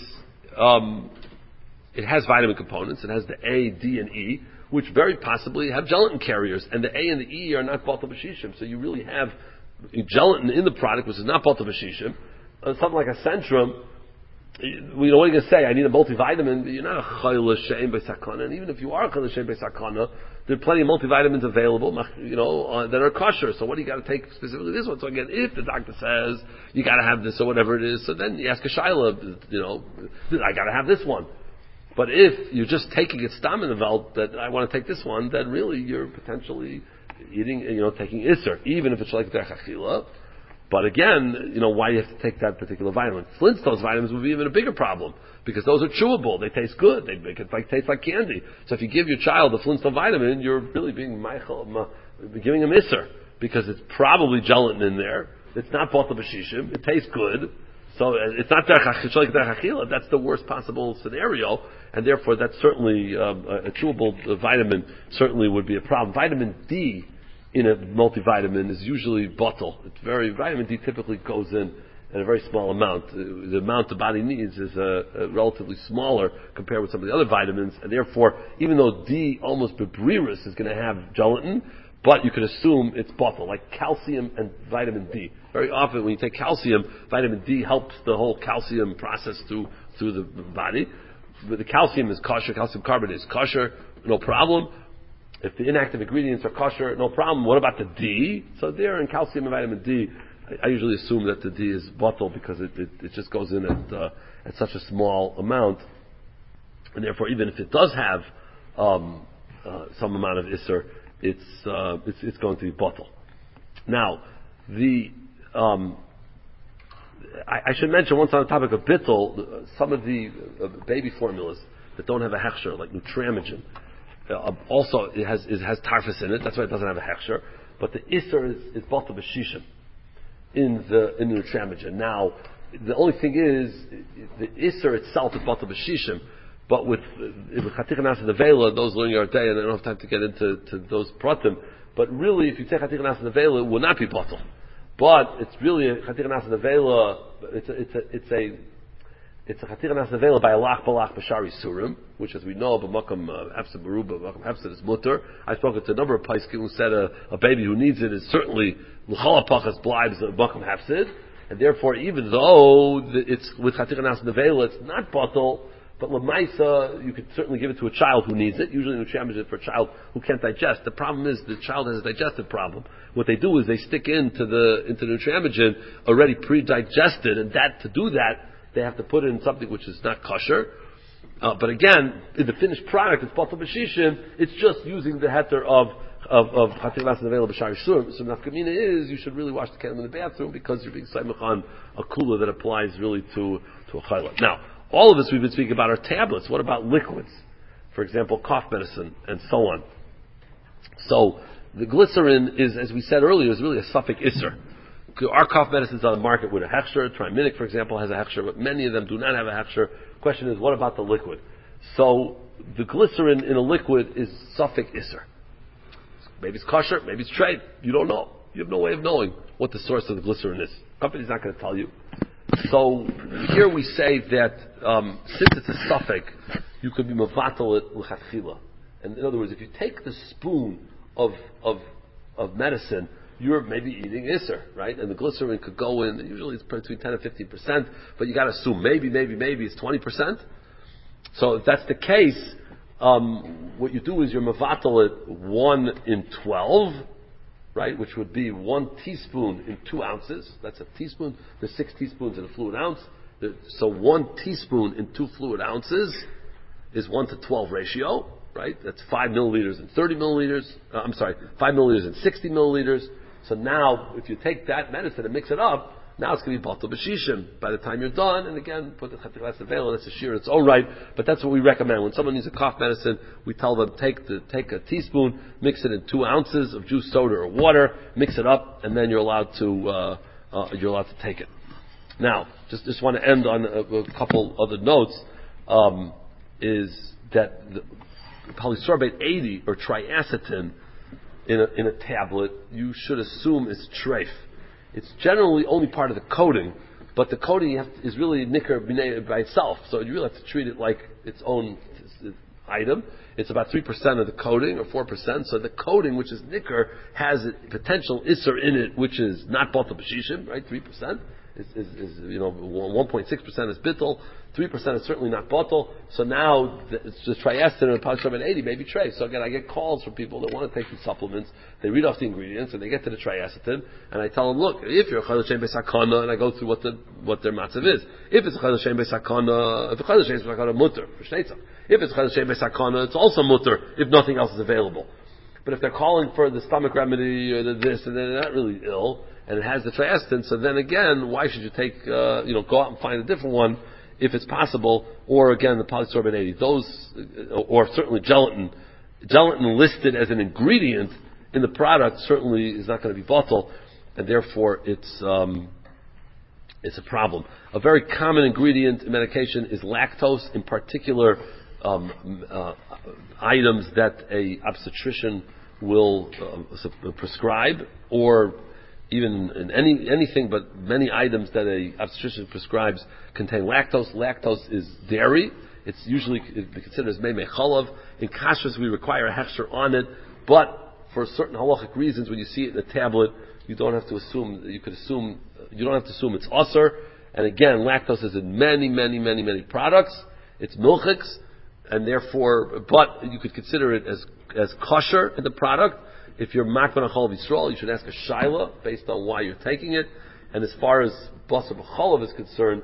S2: um, it has vitamin components. It has the A, D, and E, which very possibly have gelatin carriers. And the A and the E are not botel b'shishim. So you really have gelatin in the product, which is not botel b'shishim. Uh, something like a Centrum, you know, what are you going to say? I need a multivitamin. You're not a chayla she'en b'sakana. And even if you are a chayla she'en b'sakana, there are plenty of multivitamins available, you know, uh, that are kosher. So what do you got to take specifically this one? So again, if the doctor says you got to have this or whatever it is, so then you ask a shayla, you know, I got to have this one. But if you're just taking it staminavelt that I want to take this one, then really you're potentially eating, you know, taking isser, even if it's like derech achila. But again, you know, why do you have to take that particular vitamin? Flintstones vitamins would be even a bigger problem, because those are chewable. They taste good. They make it like, taste like candy. So if you give your child a Flintstone vitamin, you're really being Michael, giving him isser, because it's probably gelatin in there. It's not botel b'shishim. It tastes good. So it's not derech achila. That's the worst possible scenario, and therefore that's certainly um, a chewable vitamin certainly would be a problem. Vitamin D in a multivitamin is usually bottle. It's very, vitamin D typically goes in in a very small amount. The amount the body needs is a, a relatively smaller compared with some of the other vitamins, and therefore, even though D almost bebriris is going to have gelatin, but you could assume it's bottle, like calcium and vitamin D. Very often when you take calcium, vitamin D helps the whole calcium process through, through the body. But the calcium is kosher, calcium carbonate is kosher, no problem. If the inactive ingredients are kosher, no problem. What about the D? So there in calcium and vitamin D, I, I usually assume that the D is bottle because it, it, it just goes in at, uh, at such a small amount. And therefore, even if it does have um, uh, some amount of isser, it's uh, it's it's going to be bottle. Now, the um, I, I should mention once on the topic of bittul, some of the uh, baby formulas that don't have a hechsher, like Nutramigen, uh, also it has it has tarfus in it. That's why it doesn't have a hechsher. But the iser is, is bottle b'shishim in the in the Nutramigen. Now, the only thing is the iser itself is bottle b'shishim. But with Chatikh Nasa Nevela, those learning our day, and I don't have time to get into to those pratim. But really, if you take Chatikh Nasa Nevela, it will not be bottle. But it's really a Chatikh Nasa Nevela. It's a it's a it's a it's a Chatikh Nasa Nevela by a lach balach b'shari surim, which, as we know, b'makam hafsid beruba, b'makam hafsid is mutter. I've spoken to a number of paiskim who said a, a baby who needs it is certainly l'chol hapachas blibes b'makam hafsid, and therefore, even though it's with Chatikh Nasa Nevela, it's not bottle. But Lamaisa, you could certainly give it to a child who needs it. Usually Nutramigen is for a child who can't digest. The problem is the child has a digestive problem. What they do is they stick into the into the Nutramigen already pre-digested, and that to do that, they have to put in something which is not kosher. Uh, but again, in the finished product, it's Batal B'Shishim, it's just using the heter of of of Chatikh Nasa Nevela B'Shari Surim. So nafkamina is, you should really wash the kelim in the bathroom because you're being saimach on a kula that applies really to, to a chayla. Now, all of this we've been speaking about are tablets. What about liquids? For example, cough medicine and so on. So the glycerin is, as we said earlier, is really a suffix isser. Our cough medicines on the market with a hechsher. Triminic, for example, has a hechsher, but many of them do not have a hechsher. Question is, what about the liquid? So the glycerin in a liquid is suffix isser. Maybe it's kosher, maybe it's trade. You don't know. You have no way of knowing what the source of the glycerin is. The company's not going to tell you. So here we say that um, since it's a suffix, you could be mevatel it l'chatchila. And in other words, if you take the spoon of of of medicine, you're maybe eating iser, right? And the glycerin could go in. Usually it's between ten and fifteen percent, but you got to assume maybe, maybe, maybe it's twenty percent. So if that's the case, um, what you do is you're mevatel it one in twelve. Right, which would be one teaspoon in two ounces. That's a teaspoon. There's six teaspoons in a fluid ounce. So one teaspoon in two fluid ounces is one to twelve ratio. Right, that's five milliliters and thirty milliliters. Uh, I'm sorry, five milliliters and sixty milliliters. So now, if you take that medicine and mix it up, now it's going to be batal b'shishim by the time you're done. And again, put the Chatikh Nasa Nevela. That's a shear in its own right. But that's what we recommend. When someone needs a cough medicine, we tell them take the take a teaspoon, mix it in two ounces of juice, soda, or water, mix it up, and then you're allowed to uh, uh, you're allowed to take it. Now, just just want to end on a, a couple other notes. Um, is that the polysorbate eighty or triacetin in a in a tablet, you should assume is treif. It's generally only part of the coating, but the coating you have to, is really nicker by itself. So you really have to treat it like its own item. It's about three percent of the coating, or four percent. So the coating, which is nicker, has a potential isser in it, which is not batal b'shishim, right? three percent is, is, is you know, one point six percent is bittul. three percent is certainly not batal. So now the, it's just triacetin and polysorbate eighty, maybe trace. So again, I get calls from people that want to take these supplements. They read off the ingredients and they get to the triacetin, and I tell them, look, if you're a chayil shem b'sakana, and I go through what the what their matzav is. If it's a chayil shem b'sakana, if a chayil shem b'sakana mutter for shneitzah. If it's chayil shem b'sakana, it's also mutter if nothing else is available. But if they're calling for the stomach remedy or the this, and they're not really ill, and it has the triacetin, so then again, why should you take uh, you know go out and find a different one? If it's possible, or again the polysorbate eighty, those, or certainly gelatin, gelatin listed as an ingredient in the product certainly is not going to be batal, and therefore it's um, it's a problem. A very common ingredient in medication is lactose, in particular um, uh, items that a obstetrician will uh, prescribe, or even in any anything, but many items that a obstetrician prescribes contain lactose. Lactose is dairy. It's usually considered as meimei chalav. In kashrus, we require a hechsher on it, but for certain halachic reasons, when you see it in a tablet, you don't have to assume. You could assume you don't have to assume it's usher. And again, lactose is in many, many, many, many products. It's milchiks, and therefore, but you could consider it as as kosher in the product. If you're makban on chalav yisrael, you should ask a shaila based on why you're taking it. And as far as basar b'chalav is concerned,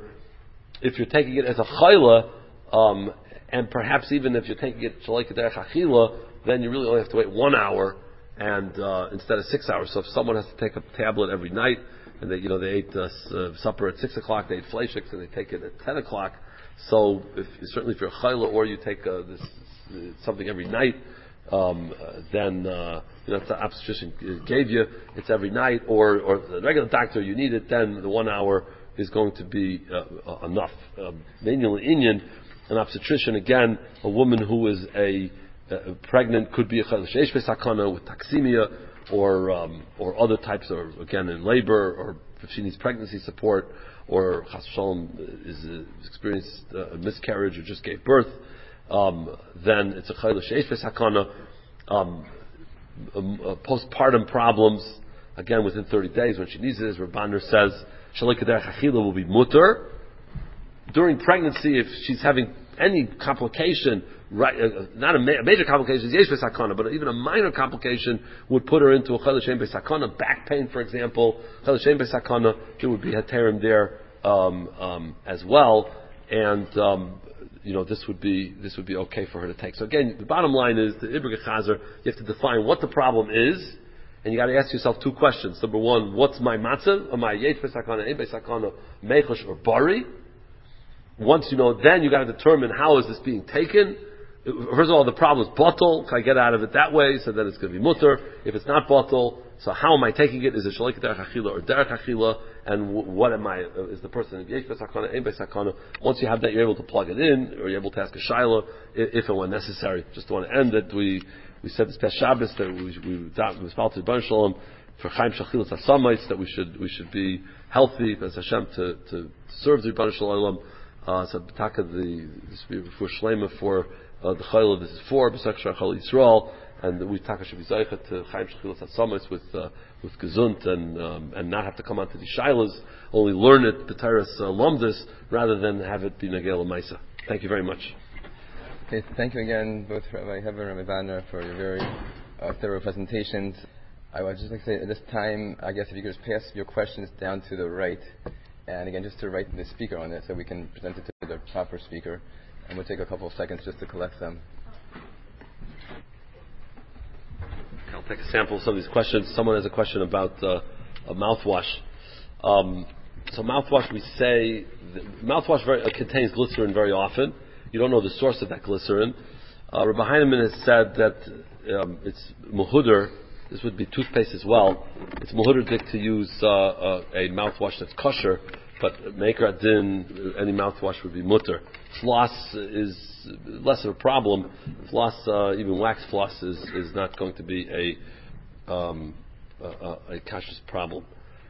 S2: if you're taking it as a chayla, um, and perhaps even if you're taking it shalaika derech achila, then you really only have to wait one hour, and uh, instead of six hours. So if someone has to take a tablet every night, and they, you know, they ate uh, uh, supper at six o'clock, they ate fleishiks, and they take it at ten o'clock. So if, certainly if you're a chayla or you take uh, this uh, something every night, um, uh, then uh, you know, if the obstetrician gave you, it's every night, or or the regular doctor you need it, then the one hour is going to be uh, uh, enough. Manual Indian, an obstetrician, again, a woman who is a uh, pregnant could be a chayla sheish b'sakana with toxemia, or um, or other types of, again, in labor, or if she needs pregnancy support, or chas v'shalom is uh, experienced uh, a miscarriage or just gave birth, um, then it's a chayla sheish b'sakana. Um, um, uh, postpartum problems, again, within thirty days when she needs it, as Rabbaner says, shalik derech achila will be mutter. During pregnancy, if she's having any complication, right, uh, not a, ma- a major complication, yesh b'sakana, but even a minor complication would put her into a chayla shein b'sakana. Back pain, for example, chayla shein b'sakana, there would be heterim there um, um, as well, and um, you know this would be this would be okay for her to take. So again, the bottom line is the Ibra Chazer, you have to define what the problem is, and you got to ask yourself two questions. Number one, what's my matzah? Am I yesh b'sakana, ein b'sakana, mechosh or bari? Once you know, then you got to determine how is this being taken. First of all, the problem is bottle. Can I get out of it that way? So then it's going to be mutter. If it's not bottle, so how am I taking it? Is it shalik derech achila or derech achila? And w- what am I? Uh, is the person yesh b'sakana, ein b'sakana? Once you have that, you're able to plug it in, or you're able to ask a shaila if, if and when necessary. Just want to end that we we said this past Shabbos that we we we spelled to Baruch Shalom for Chaim Shachilas Hasamites that we should we should be healthy as Hashem to to serve the Baruch Shalom. Uh, so B'taka the for Shlema for uh, the Chayla this is for B'sak Shachal Yisrael, and we Taka should be Zaycha to Chaim Shechilas Hatzamis with uh, with Gezunt and um, and not have to come onto the Shilas, only learn it B'Tairas uh, Lomdus rather than have it be Nagel Maisa. Thank you very much.
S1: Okay, thank you again, both Rabbi Heber and Rabbi Banner, for your very uh, thorough presentations. I would just like to say at this time, I guess if you could just pass your questions down to the right. And again, just to write the speaker on it so we can present it to the proper speaker. And we'll take a couple of seconds just to collect them.
S2: I'll take a sample of some of these questions. Someone has a question about uh, a mouthwash. Um, so mouthwash, we say, mouthwash very, uh, contains glycerin very often. You don't know the source of that glycerin. Uh, Rabbi Heinemann has said that um, it's muhuder. This would be toothpaste as well. It's muhuderdik to use uh, uh, a mouthwash that's kosher, but maker adin, any mouthwash would be mutter. Floss is less of a problem. Floss, uh, even wax floss, is, is not going to be a um, a, a kosher problem.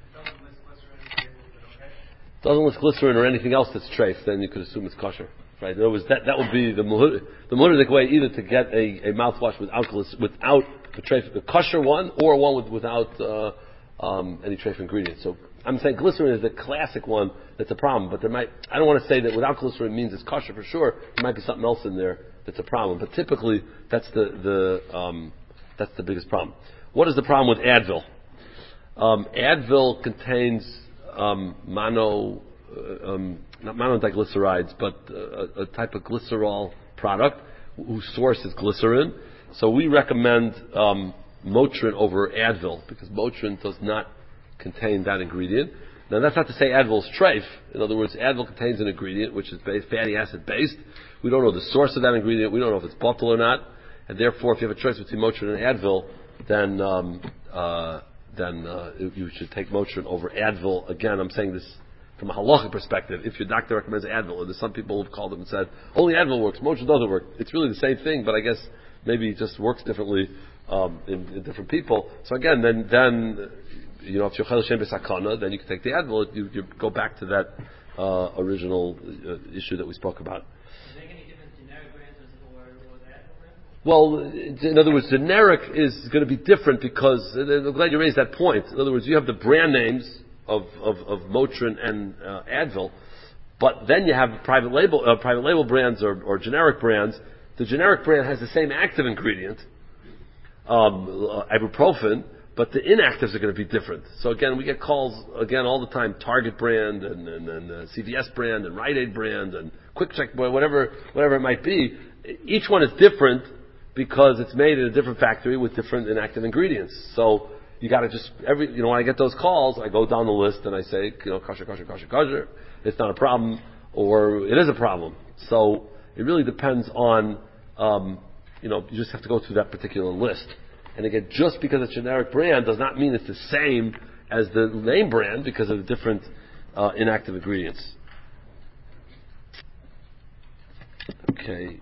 S2: Doesn't list glycerin or anything else that's treif, then you could assume it's kosher. Right? In other words, that, that would be the muhuder, the muhuderdik way, either to get a, a mouthwash without without the treif, the kosher one, or one with, without uh, um, any treif ingredients. So I'm saying glycerin is the classic one that's a problem, but there might, I don't want to say that without glycerin means it's kosher for sure. There might be something else in there that's a problem, but typically that's the, the um, that's the biggest problem. What is the problem with Advil? Um, Advil contains um, mono, uh, um, not monodiglycerides, but uh, a type of glycerol product whose source is glycerin. So we recommend um, Motrin over Advil because Motrin does not contain that ingredient. Now that's not to say Advil is treif. In other words, Advil contains an ingredient which is based, fatty acid based. We don't know the source of that ingredient. We don't know if it's bottle or not. And therefore, if you have a choice between Motrin and Advil, then um, uh, then uh, you should take Motrin over Advil. Again, I'm saying this from a halachic perspective. If your doctor recommends Advil, and there's some people who've called them and said only Advil works, Motrin doesn't work. It's really the same thing, but I guess maybe it just works differently um, in, in different people. So again, then then you know if you're chayil shem b'sakana, then you can take the Advil. You, you go back to that uh, original uh, issue that we spoke about.
S3: Is there any difference generic brands or, or the Advil brand?
S2: Well, in other words, generic is going to be different because I'm glad you raised that point. In other words, you have the brand names of of, of Motrin and uh, Advil, but then you have private label uh, private label brands or, or generic brands. The generic brand has the same active ingredient, um, uh, ibuprofen, but the inactives are going to be different. So again, we get calls again all the time: Target brand and, and, and uh, C V S brand and Rite Aid brand and Quick Check, whatever whatever it might be. Each one is different, because it's made in a different factory with different inactive ingredients. So you got to just every you know when I get those calls, I go down the list and I say, you know, kosher, kosher, kosher, kosher. It's not a problem, or it is a problem. So it really depends on, um, you know, you just have to go through that particular list. And again, just because it's a generic brand does not mean it's the same as the name brand because of the different uh, inactive ingredients. Okay.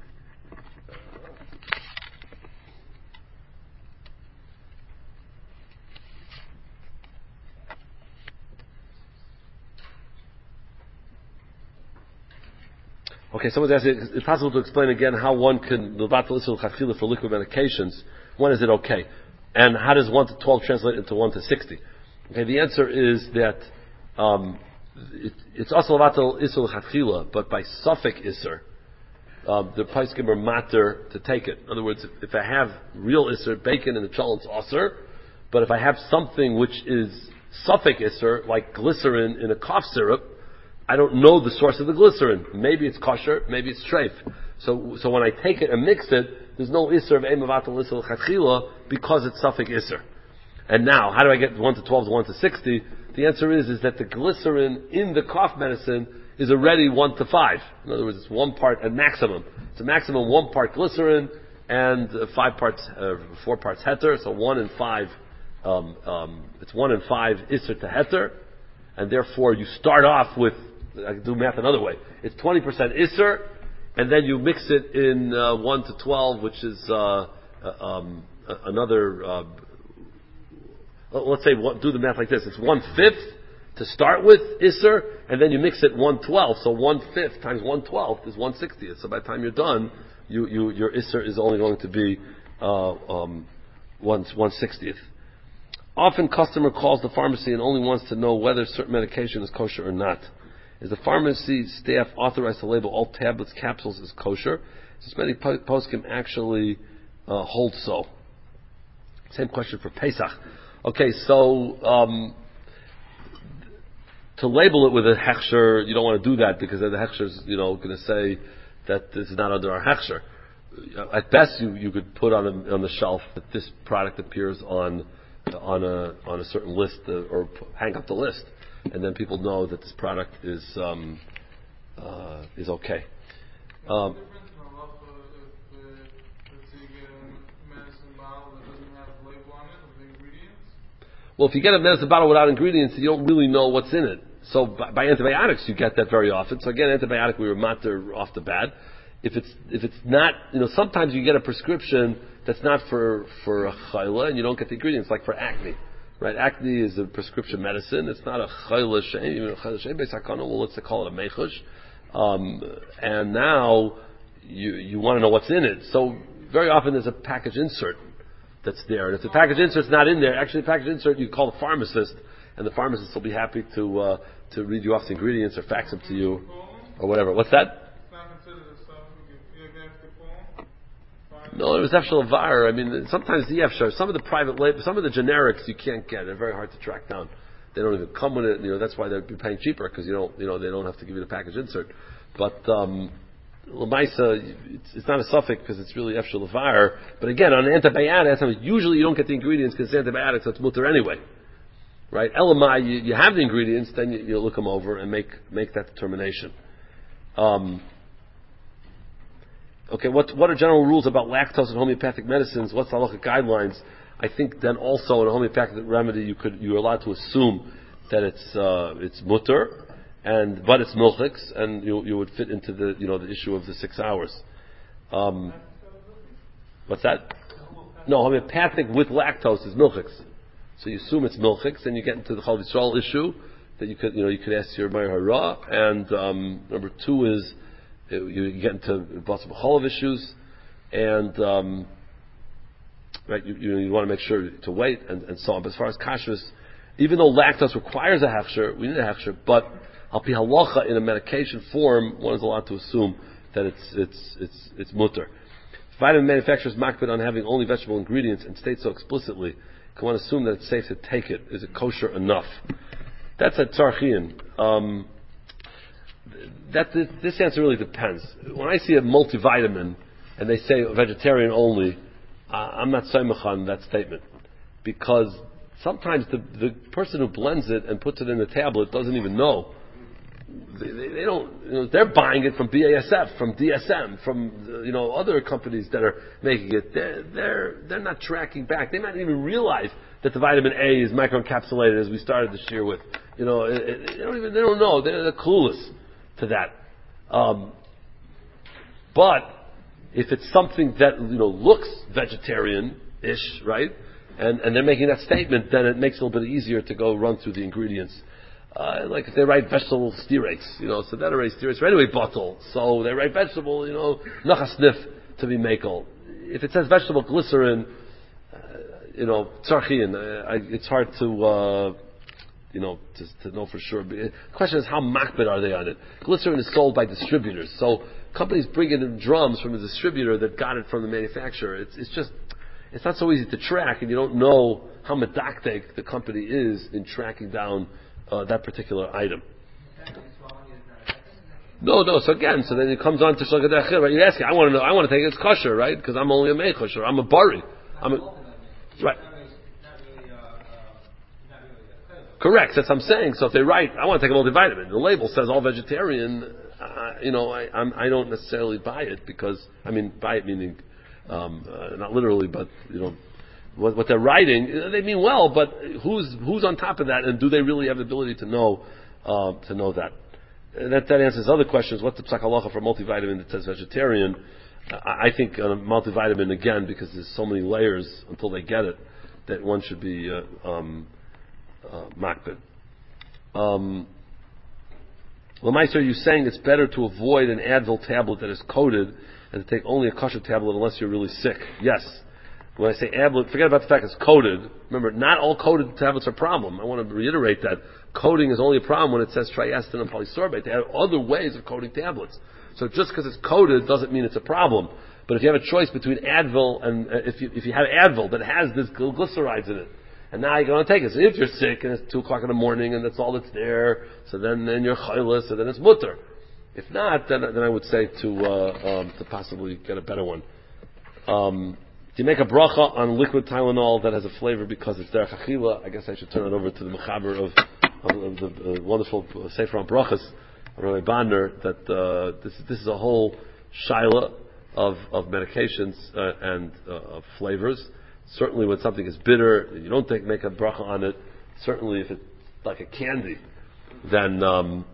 S2: Okay, someone's asking, is it possible to explain again how one can levatel isur l'chadchila for liquid medications? When is it okay? And how does one to twelve translate into one to sixty? Okay, the answer is that um, it, it's also levatel isur l'chadchila, but by suffix isur, um, the paiskim are matter to take it. In other words, if, if I have real isur, bacon in the challah, it's asur. But if I have something which is suffix isur, like glycerin in a cough syrup, I don't know the source of the glycerin. Maybe it's kosher, maybe it's treif. So, so when I take it and mix it, there's no isser of emavatal isser l'chadchila because it's suffix isser. And now, how do I get one to twelve to one to sixty? The answer is, is that the glycerin in the cough medicine is already one to five. In other words, it's one part at maximum. It's a maximum one part glycerin and uh, five parts, uh, four parts heter. So one and five, um, um, it's one and five isser to heter. And therefore you start off with, I can do math another way. It's twenty percent Isser, and then you mix it in uh, one to twelve, which is uh, uh, um, uh, another, uh, let's say, what, do the math like this. It's one-fifth to start with, Isser, and then you mix it one-twelfth. So one-fifth times one-twelfth is one-sixtieth. So by the time you're done, you, you, your Isser is only going to be uh, um, one, one-sixtieth. Often customer calls the pharmacy and only wants to know whether certain medication is kosher or not. Is the pharmacy staff authorized to label all tablets, capsules as kosher? Since many poskim actually uh, hold so. Same question for Pesach. Okay, so um, to label it with a hechsher, you don't want to do that because the hechsher's, you know, going to say that this is not under our hechsher. At best, you, you could put on a, on the shelf that this product appears on on a on a certain list uh, or p- hang up the list, and then people know that this product is um, uh, is okay. Um, well, if you get a medicine bottle without ingredients, you don't really know what's in it. So by, by antibiotics, you get that very often. So again, antibiotic we were matter off the bat. If it's if it's not, you know, sometimes you get a prescription that's not for for a chayla and you don't get the ingredients, like for acne, right? Acne is a prescription medicine. It's not a chayla shein, even a chayla shein based on, well, let's call it a mechush. Um, and now you you want to know what's in it. So very often there's a package insert that's there, and if the package insert's not in there, actually the package insert you call the pharmacist, and the pharmacist will be happy to uh, to read you off the ingredients or fax them to you or whatever. What's that? No, it was Efshel Avar. I mean, sometimes the Efshel, some of the private label, some of the generics you can't get. They're very hard to track down. They don't even come with it. You know, that's why they'd be paying cheaper because you don't, you know, they don't have to give you the package insert. But um, Lamaisa, it's, it's not a suffix because it's really Efshel Avar. But again, on antibiotics, usually you don't get the ingredients because it's antibiotics, so it's mutter anyway, right? Elamai, you, you have the ingredients, then you, you look them over and make make that determination. Um, Okay, what what are general rules about lactose in homeopathic medicines? What's the halachic guidelines? I think then also in a homeopathic remedy you could you're allowed to assume that it's uh, it's mutter, and but it's milchix, and you you would fit into the you know the issue of the six hours. Um, what's that? No, homeopathic with lactose is milchix. So you assume it's milchix, and you get into the Chol Yisrael issue that you could you know you could ask your Meir Hara, and um, number two is. You get into Basa B'Cholov issues, and um, right, you, you, you want to make sure to wait and, and so on. But as far as kashrus, even though lactose requires a hechsher, we need a hechsher. But al pi halacha in a medication form, one is allowed to assume that it's it's it's it's mutter. Vitamin manufacturers makpid on having only vegetable ingredients and state so explicitly. Can one assume that it's safe to take it? Is it kosher enough? That's a tzarchian. Um, That this, this answer really depends. When I see a multivitamin, and they say vegetarian only, uh, I'm not saimach on that statement. Because sometimes the, the person who blends it and puts it in the tablet doesn't even know. They, they, they don't, you know, they're buying it from B A S F, from D S M, from, you know, other companies that are making it. They're, they're, they're not tracking back. They might not even realize that the vitamin A is microencapsulated, as we started this year with. You know, it, it, they don't even, they don't know. They're, they're clueless to that. Um, but if it's something that, you know, looks vegetarian-ish, right? And, and they're making that statement, then it makes it a little bit easier to go run through the ingredients. Uh, like if they write vegetable stearates, you know, so that already stearates are anyway bottle. So they write vegetable, you know, nachasnif to be makel. If it says vegetable glycerin, uh, you know, tzarchian, uh, I, it's hard to, uh, you know, to, to know for sure. But the question is, how makbid are they on it? Glycerin is sold by distributors, so companies bring in drums from a distributor that got it from the manufacturer. It's, it's just, it's not so easy to track, and you don't know how medactic the company is in tracking down uh, that particular item. No, no. So again, so then it comes on to shloka derech, right? You ask, I want to know, I want to take it as kosher, right? Because I'm only a mei kosher. I'm a bari. I'm a, right. Correct. That's what I'm saying. So if they write, I want to take a multivitamin, the label says all vegetarian. Uh, you know, I, I'm, I don't necessarily buy it because, I mean, buy it meaning. Um, uh, not literally, but you know, what, what they're writing, they mean well. But who's who's on top of that, and do they really have the ability to know uh, to know that? And that that answers other questions. What's the psak halacha for multivitamin that says vegetarian? I, I think uh, multivitamin again, because there's so many layers until they get it, that one should be uh, um, uh, makbid. Um, Lamaiser, are you saying it's better to avoid an Advil tablet that is coated and to take only a kosher tablet unless you're really sick? Yes. When I say Advil, forget about the fact it's coated. Remember, not all coated tablets are a problem. I want to reiterate that. Coating is only a problem when it says triestin and polysorbate. They have other ways of coating tablets. So just because it's coated doesn't mean it's a problem. But if you have a choice between Advil and, uh, if you, if you have Advil that has this glycerides in it, and now you're going to take it. So if you're sick and it's two o'clock in the morning and that's all that's there, so then, then you're chayla, so then it's mutter. If not, then, then I would say to uh, um, to possibly get a better one. Um, do you make a bracha on liquid Tylenol that has a flavor because it's derech achila? I guess I should turn it over to the mechaber of, of, of the uh, wonderful uh, Sefer on Brachas, Rabbi Bandner, that uh, this this is a whole shaila of of medications uh, and uh, of flavors. Certainly, when something is bitter, you don't take make a bracha on it. Certainly, if it's like a candy, then. Um,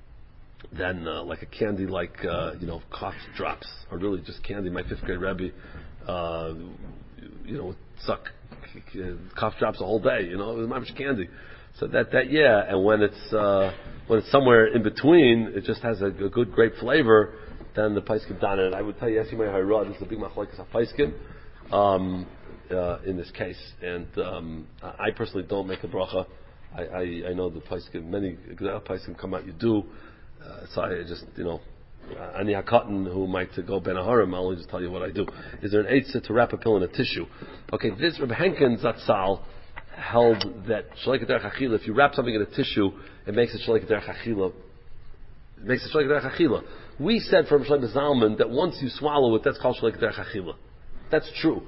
S2: Then, uh, like a candy, like uh, you know, cough drops, or really just candy. My fifth grade Rebbe, uh, you know, would suck cough drops the whole day. You know, it was not much candy. So that that yeah, and when it's uh, when it's somewhere in between, it just has a, a good, great flavor. Then the paiskim done it. I would tell you, yes, you may have this is a big machlokes of paiskim um, uh, in this case. And um, I personally don't make a bracha. I, I, I know the paiskim, many paiskim come out. You do. Uh, so I just, you know, Ani HaKatan, who might go Ben Aharim, I'll only just tell you what I do. Is there an eitzah to wrap a pill in a tissue? Okay, this Reb Henkin Zatzal held that Shleiket Derech Achila, if you wrap something in a tissue, it makes it Shleiket Derech Achila. It makes it Shleiket Derech Achila. We said from Shleiket Zalman that once you swallow it, that's called Shleiket Derech Achila. That's true.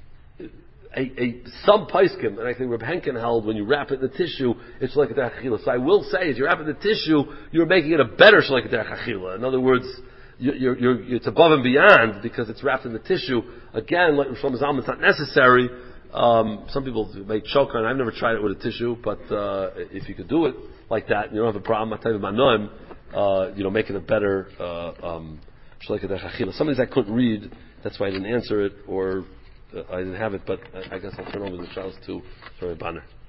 S2: A, a some paiskim, and I think Reb Henkin held, when you wrap it in the tissue, it's like a derech achila. So I will say, if you wrap it in the tissue, you're making it a better like a derech achila. In other words, you're, you're, you're, it's above and beyond because it's wrapped in the tissue. Again, like Shlomo Zalman, it's not necessary. Um, some people may choke on it. I've never tried it with a tissue, but uh, if you could do it like that, and you don't have a problem. I tell you, manoim, uh, you know, make it a better uh, um, like a derech achila. Some of these I couldn't read, that's why I didn't answer it, or. I didn't have it, but I guess I'll turn over the Charles to Rabbi Banner.